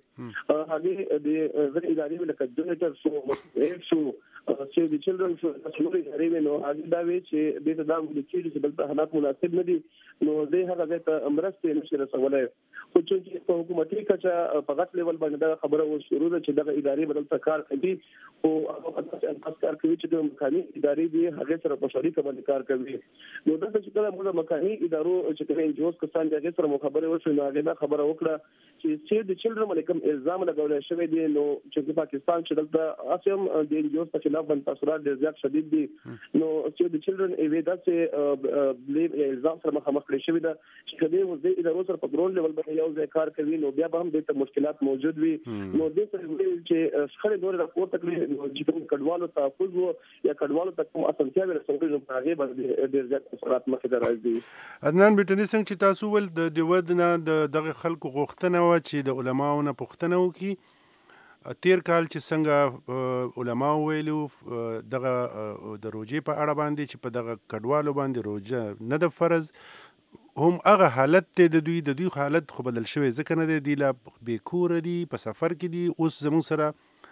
هغه د زر ادارې لکه جنریټر شو شو چې د چلډرن شو څلور ادارې نو هغه دا وی چې د تدام د کیږي چې بل حالات مناسب نه دي نو د هغه ته امرسته نشي رسولای خو چې په حکومتي کچا په غټ لیول باندې دا خبره و شروع ده چې دغه ادارې بدل تکار کوي او هغه په کار کوي چې د مکاني ادارې دی هغه سره په شریک باندې کار کوي نو دا چې کله موږ مکاني ادارو چې کوم انجوز کسان دغه سره مخابره وشو نو هغه دا خبره وکړه چې چې د چلډرن ملکم الزام لګول شوی دی نو چې پاکستان چې دلته اسیم د انجوز په خلاف باندې تاثیرات ډېر زیات شدید دي نو چې د چلډرن ایویدا چې بلیم الزام سره مخامخ کړی شوی دا چې کله و د ادارو سره په ګراوند لیول باندې یو ځای کار کوي نو بیا به هم د مشکلات موجود وي نو د څه چې شخړې نور راپور تکلیف چې کوم کډوالو تحفظ وو یا کډوالو ته کوم اسانتیا ورسول نو هغه باندې ډېر زیات اثرات مخې ته راځي عدنان بیٹنی څنګه چې تاسو ول د دیودنه د دغه خلکو غوښتنه و چې د علماو نه پوښتنه وکړي تیر کال چې څنګه علما ویلو دغه د روجې په اړه باندې چې په دغه کډوالو باندې روجه نه د فرض هم هغه حالت ته د دوی د دوی حالت خو بدل شوی ځکه نه دی لا بیکور دي په سفر کې دي اوس زمون سره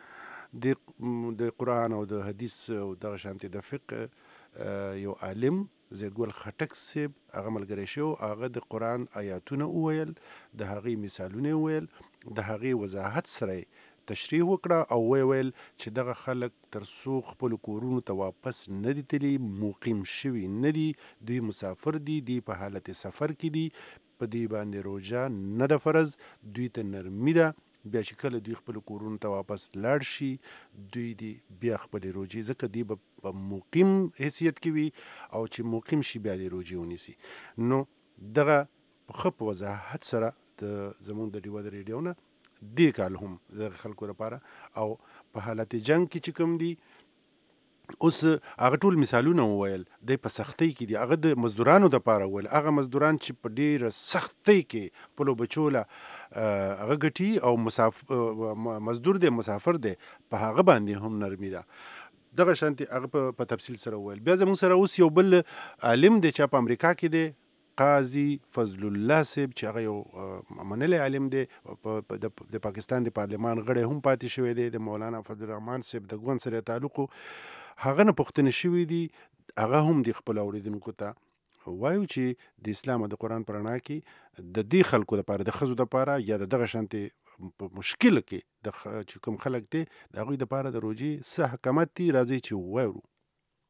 د د قرآن او د حدیث او دغه شانتي د فقه یو عالم زیدګل خټک صاحب هغه ملګری شو هغه د قرآن آیاتونه وویل د هغې مثالونه وویل د هغې وضاحت سره تشریح وکړه او وی ویل چې دغه خلک تر څو خپل کورونو ته واپس نه دي تللی مقیم شوي نه دي دوی مسافر دي دوی په حالت سفر کې دي په دوی باندې روژه نه ده فرض دوی ته نرمي ده بیا چې کله دوی خپل کورونو ته واپس لاړ شي دوی دي بیا خپل روژې ځکه دوی به په مقیم حیثیت کې وي او چې مقیم شي بیا د روژې ونیسي نو دغه په ښه په وضاحت سره د زموږ د ډیوه د ریډیو نه دی کال هم د خلکو لپاره او په حالت جنگ کې چې کوم دي اوس هغه ټول مثالونه وویل د په سختۍ کې دي هغه د مزدورانو دپاره وویل هغه مزدوران چې په ډېره سختۍ کې خپلو بچو له هغه ګټي او مسافر مزدور دی مسافر دی په هغه باندې هم نرمي ده دغه شانتي هغه په تفصیل سره وویل بیا زموږ سره اوس یو بل عالم دی چې په امریکا کې دی قاضي فضل الله صاحب چې هغه یو منلی عالم دی د پاکستان د پارلمان غړی هم پاتې شوی دی د مولانا فضل الرحمن صاحب د ګوند سره تعلق هغه نه پوښتنې شوي دي هغه هم د خپلو اورېدونکو ته وایو چې د اسلام او د قرآن په رڼا کې د دې خلکو دپاره د ښځو دپاره یا د دغه شانتې په مشکل کې د چې کوم خلک دی د هغوی دپاره د روژې څه حکمت دي راځئ چې ووایو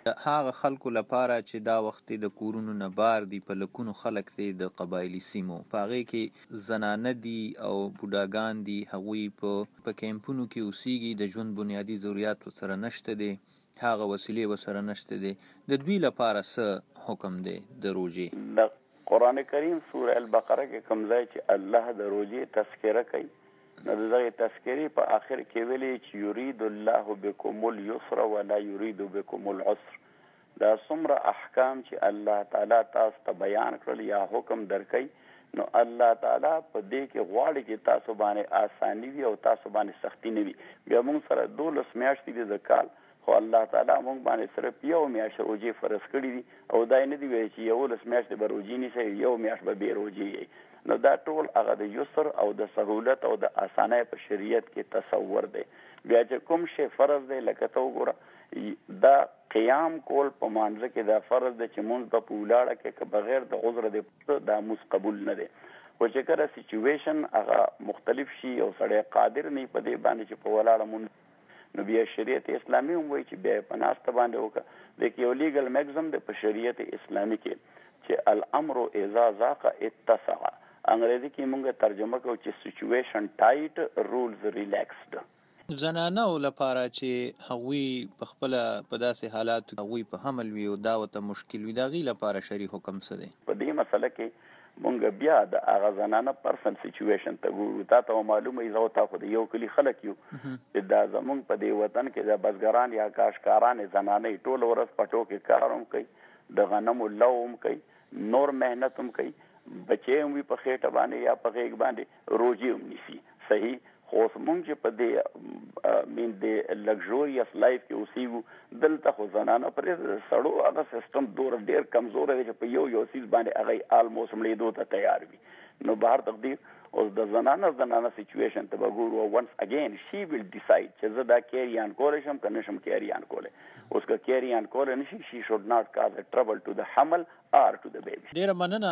هغه خلکو لپاره چې دا وخت د کورونو نه بار دي په لکونو خلک دي د قبایلی سیمو په هغې کې زنانه دي او بوډاګان دي هغوی په په کیمپونو کې اوسیږي د ژوند بنیادي ضرورت ورسره نشته دی هغه وسیلې ورسره نشته دی د دوی لپاره څه حکم دی د روژې د قرآن کریم سوره البقره کې کوم ځای چې الله د روژې تذکره کوي نو د دغې تذکرې په آخر کې ویلي چې یرید الله بکم اليسر ولا یرید بکم العسر دا څومره احکام چې الله تعالی تاسو ته بیان کړل یا حکم درکوي نو الله تعالی په دې کې غواړي چې تاسو باندې آسانی وي او تاسو باندې سختی نه وي بیا موږ سره دولس میاشتې دي د کال خو الله تعالی موږ باندې صرف یو میاشت روژې فرض کړي دي او دا یې نه دي ویلي چې یولس میاشتې به روژې نیسئ یو میاشت به بې روژې یئ نو دا ټول هغه د یسر او د سهولت او د اسانۍ په شریعت کې تصور دی بیا چې کوم شی فرض دی لکه ته وګوره دا قیام کول په مانځه کې دا فرض دی چې مونځ به په ولاړه کې که بغیر د عذر دی دا مونځ قبول نه دی خو چې کله سیچویشن هغه مختلف شي او سړی قادر نه په دې باندې چې په ولاړه مونځ نو بیا شریعت اسلامي هم وایي چې بیا په ناسته باندې وکړه د یو لیګل میکزم دی په شریعت اسلامي کې چې الامر اذا ضاق اتسع انګریزي کې مونږ ترجمه کوو چې سیچویشن ټایټ رولز ریلیکسډ زنانو لپاره چې هغوی په خپله په داسې حالاتو هغوی په حمل وي او دا ورته مشکل وي د هغې لپاره شرعي حکم څه دی په دې مسله کې مونږ بیا د هغه زنانه پرسن سیچویشن ته ګورو تا ته معلومه وي زه او تا خو د یو کلي خلک یو چې دا زمونږ په دې وطن کې د بزګران یا کاشکارانې زنانې ټوله ورځ پټو کې کار هم کوي د غنمو لو هم کوي نور محنت هم کوي بچې هم وي په خېټه باندې یا په غېږ باندې روژې هم نیسي صحیح خو اوس مونږ چې په دې مین د لګژوریس لایف کې اوسېږو دلته خو زنانه پرې سړو هغه سیسټم دومره ډېر کمزوری دی چې په یو یو څیز باندې هغه آلموسټ مړېدو ته تیار وي نو بهر تقدیر اوس د زنانه زنانه سیچویشن ته به ګورو ونس اگین شي ویل ډیساید چې زه دا کیری آن کولی شم که نه شم کیری آن کولی اوس که کیری آن کولی نه شي شي شوډ ناٹ کاز ا ټربل ټو د حمل آر ټو د بیبي ډېره مننه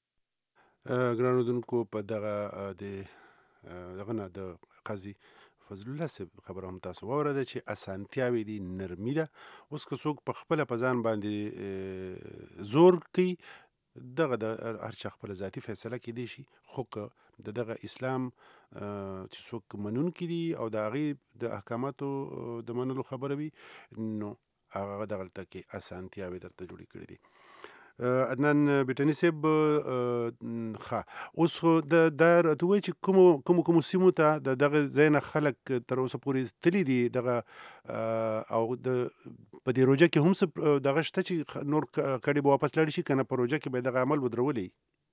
ګرانو دونکو په دغه د دغه نه د قاضي فضل الله صاحب خبره هم تاسو واورده چې اسانتیاوې دي نرمي ده اوس که څوک په خپله په ځان باندې زور کوي دغه د هر چا خپله ذاتي فیصله کیدی شي خو که د دغه اسلام چې څوک منونکي دي او د هغې د احکاماتو د منلو خبره وي نو هغه دغلته کې اسانتیاوې درته جوړې کړي دي عدنان بیټني صاحب ښه اوس خو د دا راته وایي چې کومو کومو کومو سیمو ته د دغه ځای نه خلک تر اوسه پورې تللي دي دغه او د په دې روژه کې هم څه دغه شته چې نور کډې به واپس لاړې شي که نه په روژه کې به دغه عمل ودرولی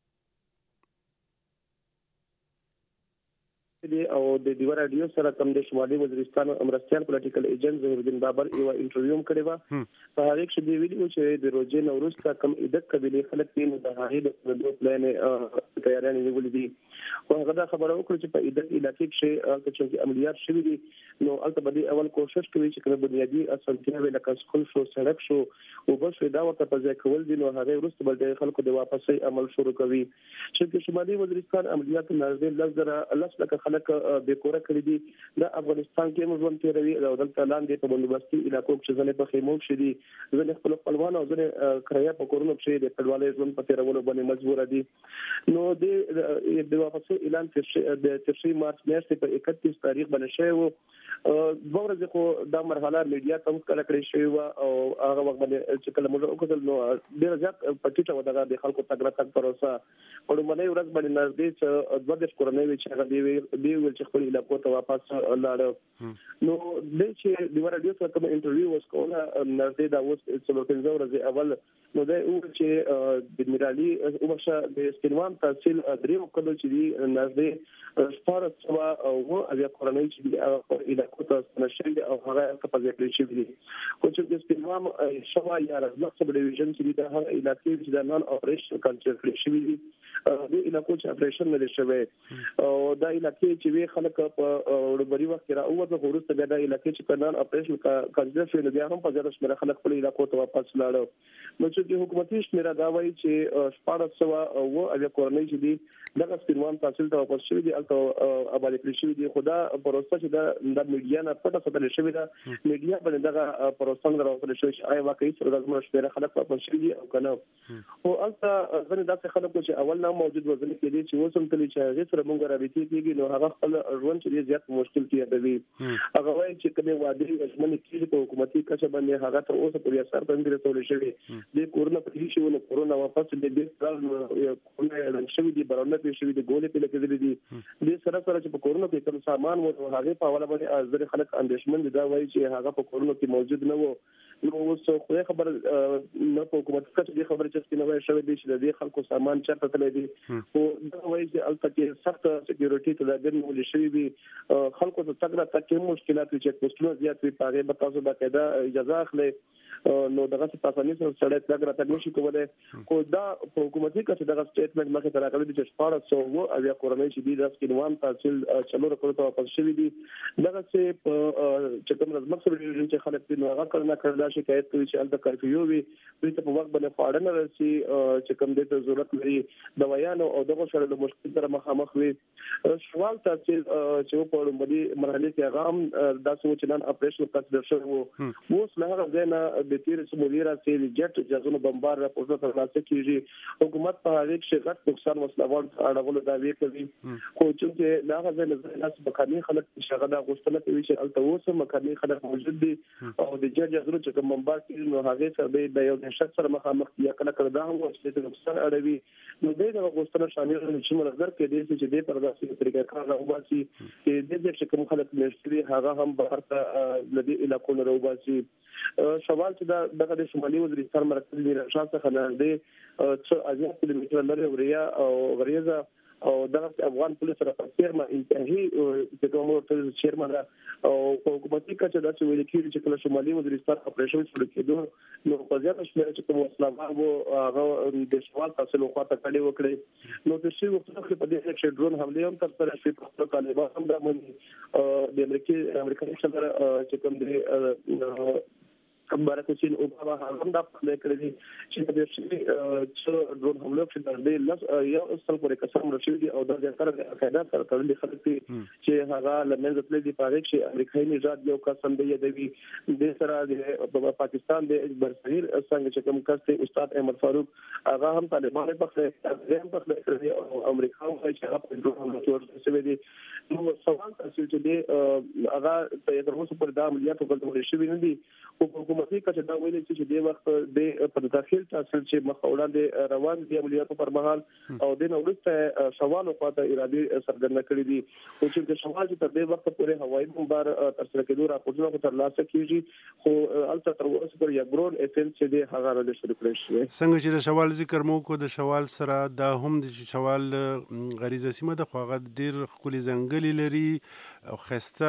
او د دیوه راډیو سره کوم د شمالي وزیرستان مرستیال پولیټیکل ایجنټ ظهیر الدین بابر یو انټرویو هم کړی وه په هغې کښې دوی ویلي وو چې د روژې نه وروسته کوم عدت قبیلې خلک دي نو د هغې د دوه پلان تیاریانې نیولې دي خو هغه دا خبره وکړه چې په عدت علاقې کښې که چونکې عملیات شوي دي نو هلته به دوی اول کوشش کوي چې کومه بنیادي اسانتیاوې لکه سکول شو سړک شو اوبه شوې دا ورته په ځای کول دي نو هغې وروسته به د خلکو د واپسۍ عمل شروع کوي چونکې شمالي وزیرستان عملیاتو نږدې لس زره لس لکه خلک بې کوره کړي دي د افغانستان کې هم ژوند تېروي او دلته لاندې په بندوبستي علاقو کښې ځینې په خیمو کښې دي ځینې خپلو خپلوانو او ځینې کرایه په کورونو کښې د کډوالۍ ژوند په تېرولو باندې مجبوره دي نو د واپسۍ اعلان د تیر شوي مارچ میاشتې په اکتیس تاریخ باندې شوی و دوه ورځې خو دا مرحله میډیا ته هم ښکاره کړې شوې وه او هغه وخت باندې چې کله موږ وکتل نو ډېره زیات په ټیټه وه دغه د خلکو تګ راتګ پروسه په لومړنۍ ورځ باندې نږدې چې دوه دېرش کورنۍ وې چې هغه دې ویل چې خپل علاقو ته واپس لاړه نو دی چې دیوه راډیو سره کوم انټرویو اوس کوله نږدې دا اوس څلور پنځه ورځې اول نو دی وویل چې د میرالي وبخښه د سپینوان تحصیل درېیمو کلو چې دي نږدې شپاړس سوه اووه اویا کورنۍ چې دي علاقو ته ستنه شوي دي او هغه هلته په ځای کړی شوي دي خو چې د سپینوان شوه یا رزمق سب ډیویژن چې دي د هغه علاقې چې د نان اپریشن کلچر کړی شوي دي دې علاقو چې اپریشن نه دی شوی او دا علاقې چې وی خلک په وړبري وخت را اوه د ورسته بیا د علاقې چې کنان اپریشن کنسیډر شوی بیا هم په زیاته شمېر خلک خپل علاقو ته واپس لاړ. نو چې حکومتي شمېر دا وایي چې شپږ سوه اوه اویا کورنۍ چې دي دغه سپینوان تحصیل ته واپس شوي دي الته آباد کړي شوي دي. خو دا پروسه چې د میډیا نه پټه ساتل شوې ده، میډیا باندې دغه پروسه نه راوستل شوې چې آیا واقعي سره د شمېر خلک واپس شوي دي او کنه. خو الته ځینې داسې خلک چې اول نه موجود وو ځینې کې دي چې اوس هم تللی چې هغې سره مونږ رابطې کېږي نو هغه خپل ژوند چې ډېر زیات مشکل کې یادوي. هغه وایي چې کومې وعدې ژمنې کېږي په حکومتي کچه باندې هغه تر اوسه پورې اثر باندې رسولی شوي دې کورونه پرې شوي نو کورونه واپس د دې سره کورونه اعلان شوي دي، برونه پرې شوي دي، ګولې پرې لګېدلې دي. دې سره سره چې په کورونو کې کوم سامان و هغې په حواله باندې ځینې خلک اندېښمن دي. دا وایي چې هغه په کورونو کې موجود نه و. نو اوس خدای خبر نه په حکومت کچه دې خبرې چې سپینوی شوی دی چې د دې خلکو سامان چېرته تللی دی. خو دا وایي چې هلته کې سخته سکیورټي تدابیر نیولې شوي دي. خلکو ته تګ راتګ کې مشکلات وي، چیک پوسټونه زیات وي، په هغې به تاسو باقاعده اجازه اخلئ نو دغسې په اساني سره سړی تګ راتګ نشي کولی. خو دا په حکومتي کچه دغه سټیټمنټ مخې ته راغلی دی چې شپاړس سوه اووه اویا کورنۍ چې دي د سپینوان تحصیل څلورو کلو ته واپس شوي دي. دغسې په چې کوم رزمک سره ډیویژن چې خلک دي نو هغه کله نه کله دا شکایت کوي چې هلته کرفیو وي، دوی ته په وخت باندې خواړه نه رسي، چې کوم دې ته ضرورت لري دوایانو او دغو سره د مشکل سره مخامخ وي. شمال تحصیل چې په لومړني مرحلې کې هغه هم داسې و چې نن اپریشن کنسیډر شوی و. اوس له هغه ځای نه د تېرې څلورې راځي د جټ جهازونو بمبار راپورټونه ترلاسه کېږي. حکومت په هغې کښې غټ نقصان وسلوال اړولو دعوې کوي. خو چونکې له هغه ځای نه داسې مقامي خلک چې هغه دا غوښتنه کوي چې هلته اوس هم مقامي خلک موجود دي او د جټ جهازونو چې کوم بمبار کېږي نو هغې سره دی د یو دهشت سره مخامخ دي. یا کله کله دا هم وایي چې د نقصان اړوي نو دی دغه غوښتنه شامل کړي چې ملګر کېدی شي چې دی پر داسې طریقه کار راوباسي چې دې ځای چې کوم خلک میشت دي هغه هم بهر ته له دې علاقو نه راوباسي. شمال چې دا دغه د شمالي وزیرستان مرکز میرشاه څخه نږدې څو ازیا کیلومتره لرې وریه او غریزه او دغه افغان پولیس سره په چیرمن انتهایی چې کوم ورته چیرمن او حکومتي کچه داسې ویل کېږي چې کله شمالي وزیرستان اپریشن شروع کېدو نو په زیاته شمېر چې کوم وسلوال وو هغه د شمال تحصیل خواته کډې وکړې. نو د شوي وختونو کې په دې کې ډرون حملې هم ترسره شوې. پښتو طالبان هم دا مني د امریکې امریکایي صدر چې کوم دی باراک حسین اوباما هم دا فیصله کړې دي چې د دې څو ډرون حملو کې د دې لس یو اصل پورې قسم رسېږي دي او د ځکه د قاعده سره تړلې خلک دي چې هغه لمنځه تللي دي. په هغې کې امریکایي نژاد یو قسم دی یادوي. د سره د پاکستان د برصغیر څنګه چې کوم کس دی استاد احمد فاروق هغه هم طالبان پخلی هم پخلی کړی او امریکا هم وایي چې هغه په ډرون حملو کې شوی دي. نو سوال تاسو چې دی هغه تر اوسه پورې دا عملیات وکړل شوي نه دي. حکومتي کچه دا ویلي چې د وخت د په داخل تحصیل چې مخ وړاندې روان دي عملیاتو پر مهال او د نو وروسته سوال خواته ارادي سرګرنه کړې دي. او چې د شمال چې تر دې وخت پورې هوایي بمبار ترسره کېدو راپورټونه ترلاسه کېږي خو هلته تر اوسه پورې یو ګرون افیل چې دی هغه را شروع کړی شوی. څنګه چې د شوال ذکر مو کو د شوال سره دا هم د شوال غریزه سیمه د خو هغه ډېر ښکلي ځنګلې لري او ښایسته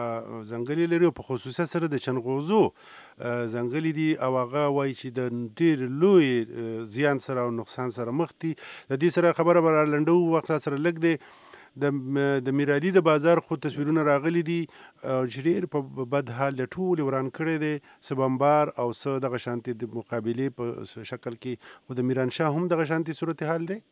ځنګلې لري او په خصوصیت سره د چنغوزو ځنګلې دي او هغه وایي چې د ډېر لوی زیان سره او نقصان سره مخ دي. د دې سره خبره به رالنډو وخت را سره لږ دی. د د میرالي د بازار خو تصویرونه راغلي دي چې ډېر په بد حال د ټولې وران کړی دی، څه بمبار او څه دغه شانتې د مقابلې په شکل کې. خو د میرانشاه هم دغه شانتې صورتحال دی.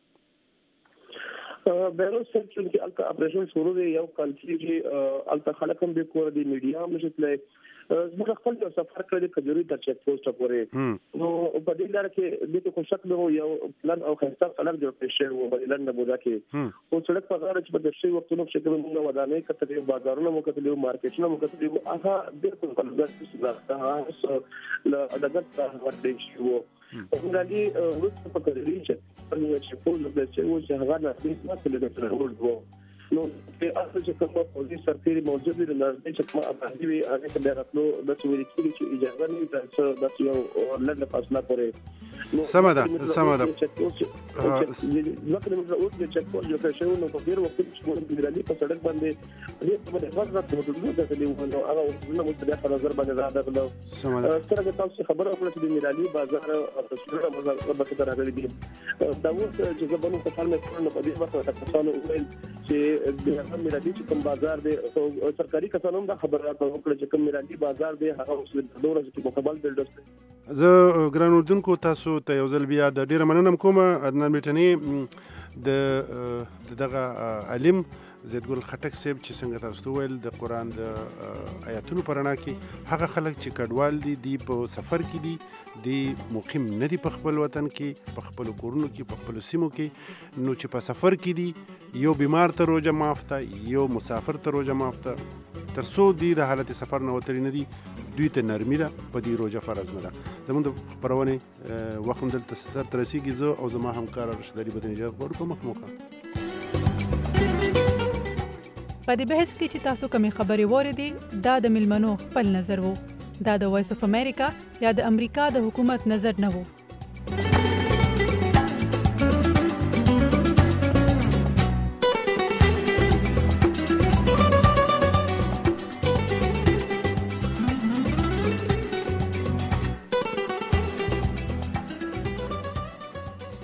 بیروس چې هلته اپریشن شروع دی یو کال کېږي هلته خلک هم د کور دي میډیا هم نشي تللی. زموږ خپل یو سفر کړی کجوري تر چیک پوسټه پورې نو په دې لاره کې دې کې خو شک نه و یو پلان او ښایسته سړک جوړ کړی شوی و په لنډه موده کې. خو سړک په غاړه چې په دې شوي وختونو کښې کومې موږ ودانۍ کتلې بازارونه مو کتلې مارکیټونه مو کتلې هغه بلکل په لږ له ډګر څخه ورته شوي وو. غالي وروسته په کجوري چې پوز د چې چې هغه نه دې څه له ډېر وو نو په اصل چې کومه پوزي سرتيري موجود دي نه چې کومه ابادي وي هغه ته راتلو د څو ویل کېږي چې اجازه نه ده چې د یو لږه فاصله پورې سمه ده سمه ده دوه کیلومتره اوږد د چک پوسټ جوړ شوی نو په ډیر وخت کې چې مدیرالي په سړک باندې دې په باندې غږ راځي د ټولو د دې ونه هغه ونه مو په خپل نظر باندې راځي سمه ده څنګه تاسو خبره وکړه چې د مدیرالي بازار په سره مزه په کتر راغلي دي دا اوس چې زبونو په فارمه کړنه په دې وخت کې تاسو ویل چې د مدیرالي چې کوم بازار دی سرکاري کسانو دا خبره وکړه چې کوم مدیرالي بازار دی هغه اوس د دوه ورځې مکمل بلډ زه ګران اردوونکو تاسو ته یو ځل بیا د ډیره مننه کوم عدنان میټني د دغه عالم زیدګل خټک صاحب چې څنګه تاسو ویل د قران د آیاتونو پرانا کې هغه خلک چې کډوال دي دی په سفر کې دي دی مقیم نه دي په خپل وطن کې په خپل کورونو کې په خپل سیمو کې نو چې په سفر کې دي یو بیمار ته روزه مافته یو مسافر ته روزه مافته تر څو دی د حالت سفر نه وتري نه دي دوی ته نرمي ده په دې روزه فرض نه ده زموږ د خبرونه وخت دلته سر ترسيږي زه او زما همکار رشداري بدن اجازه ورکوم مخموخه په دې بحث کې چې تاسو کومې خبرې واردې دا د ملمنو خپل نظر وو دا د وایس اف امریکا یا د امریکا د حکومت نظر نه وو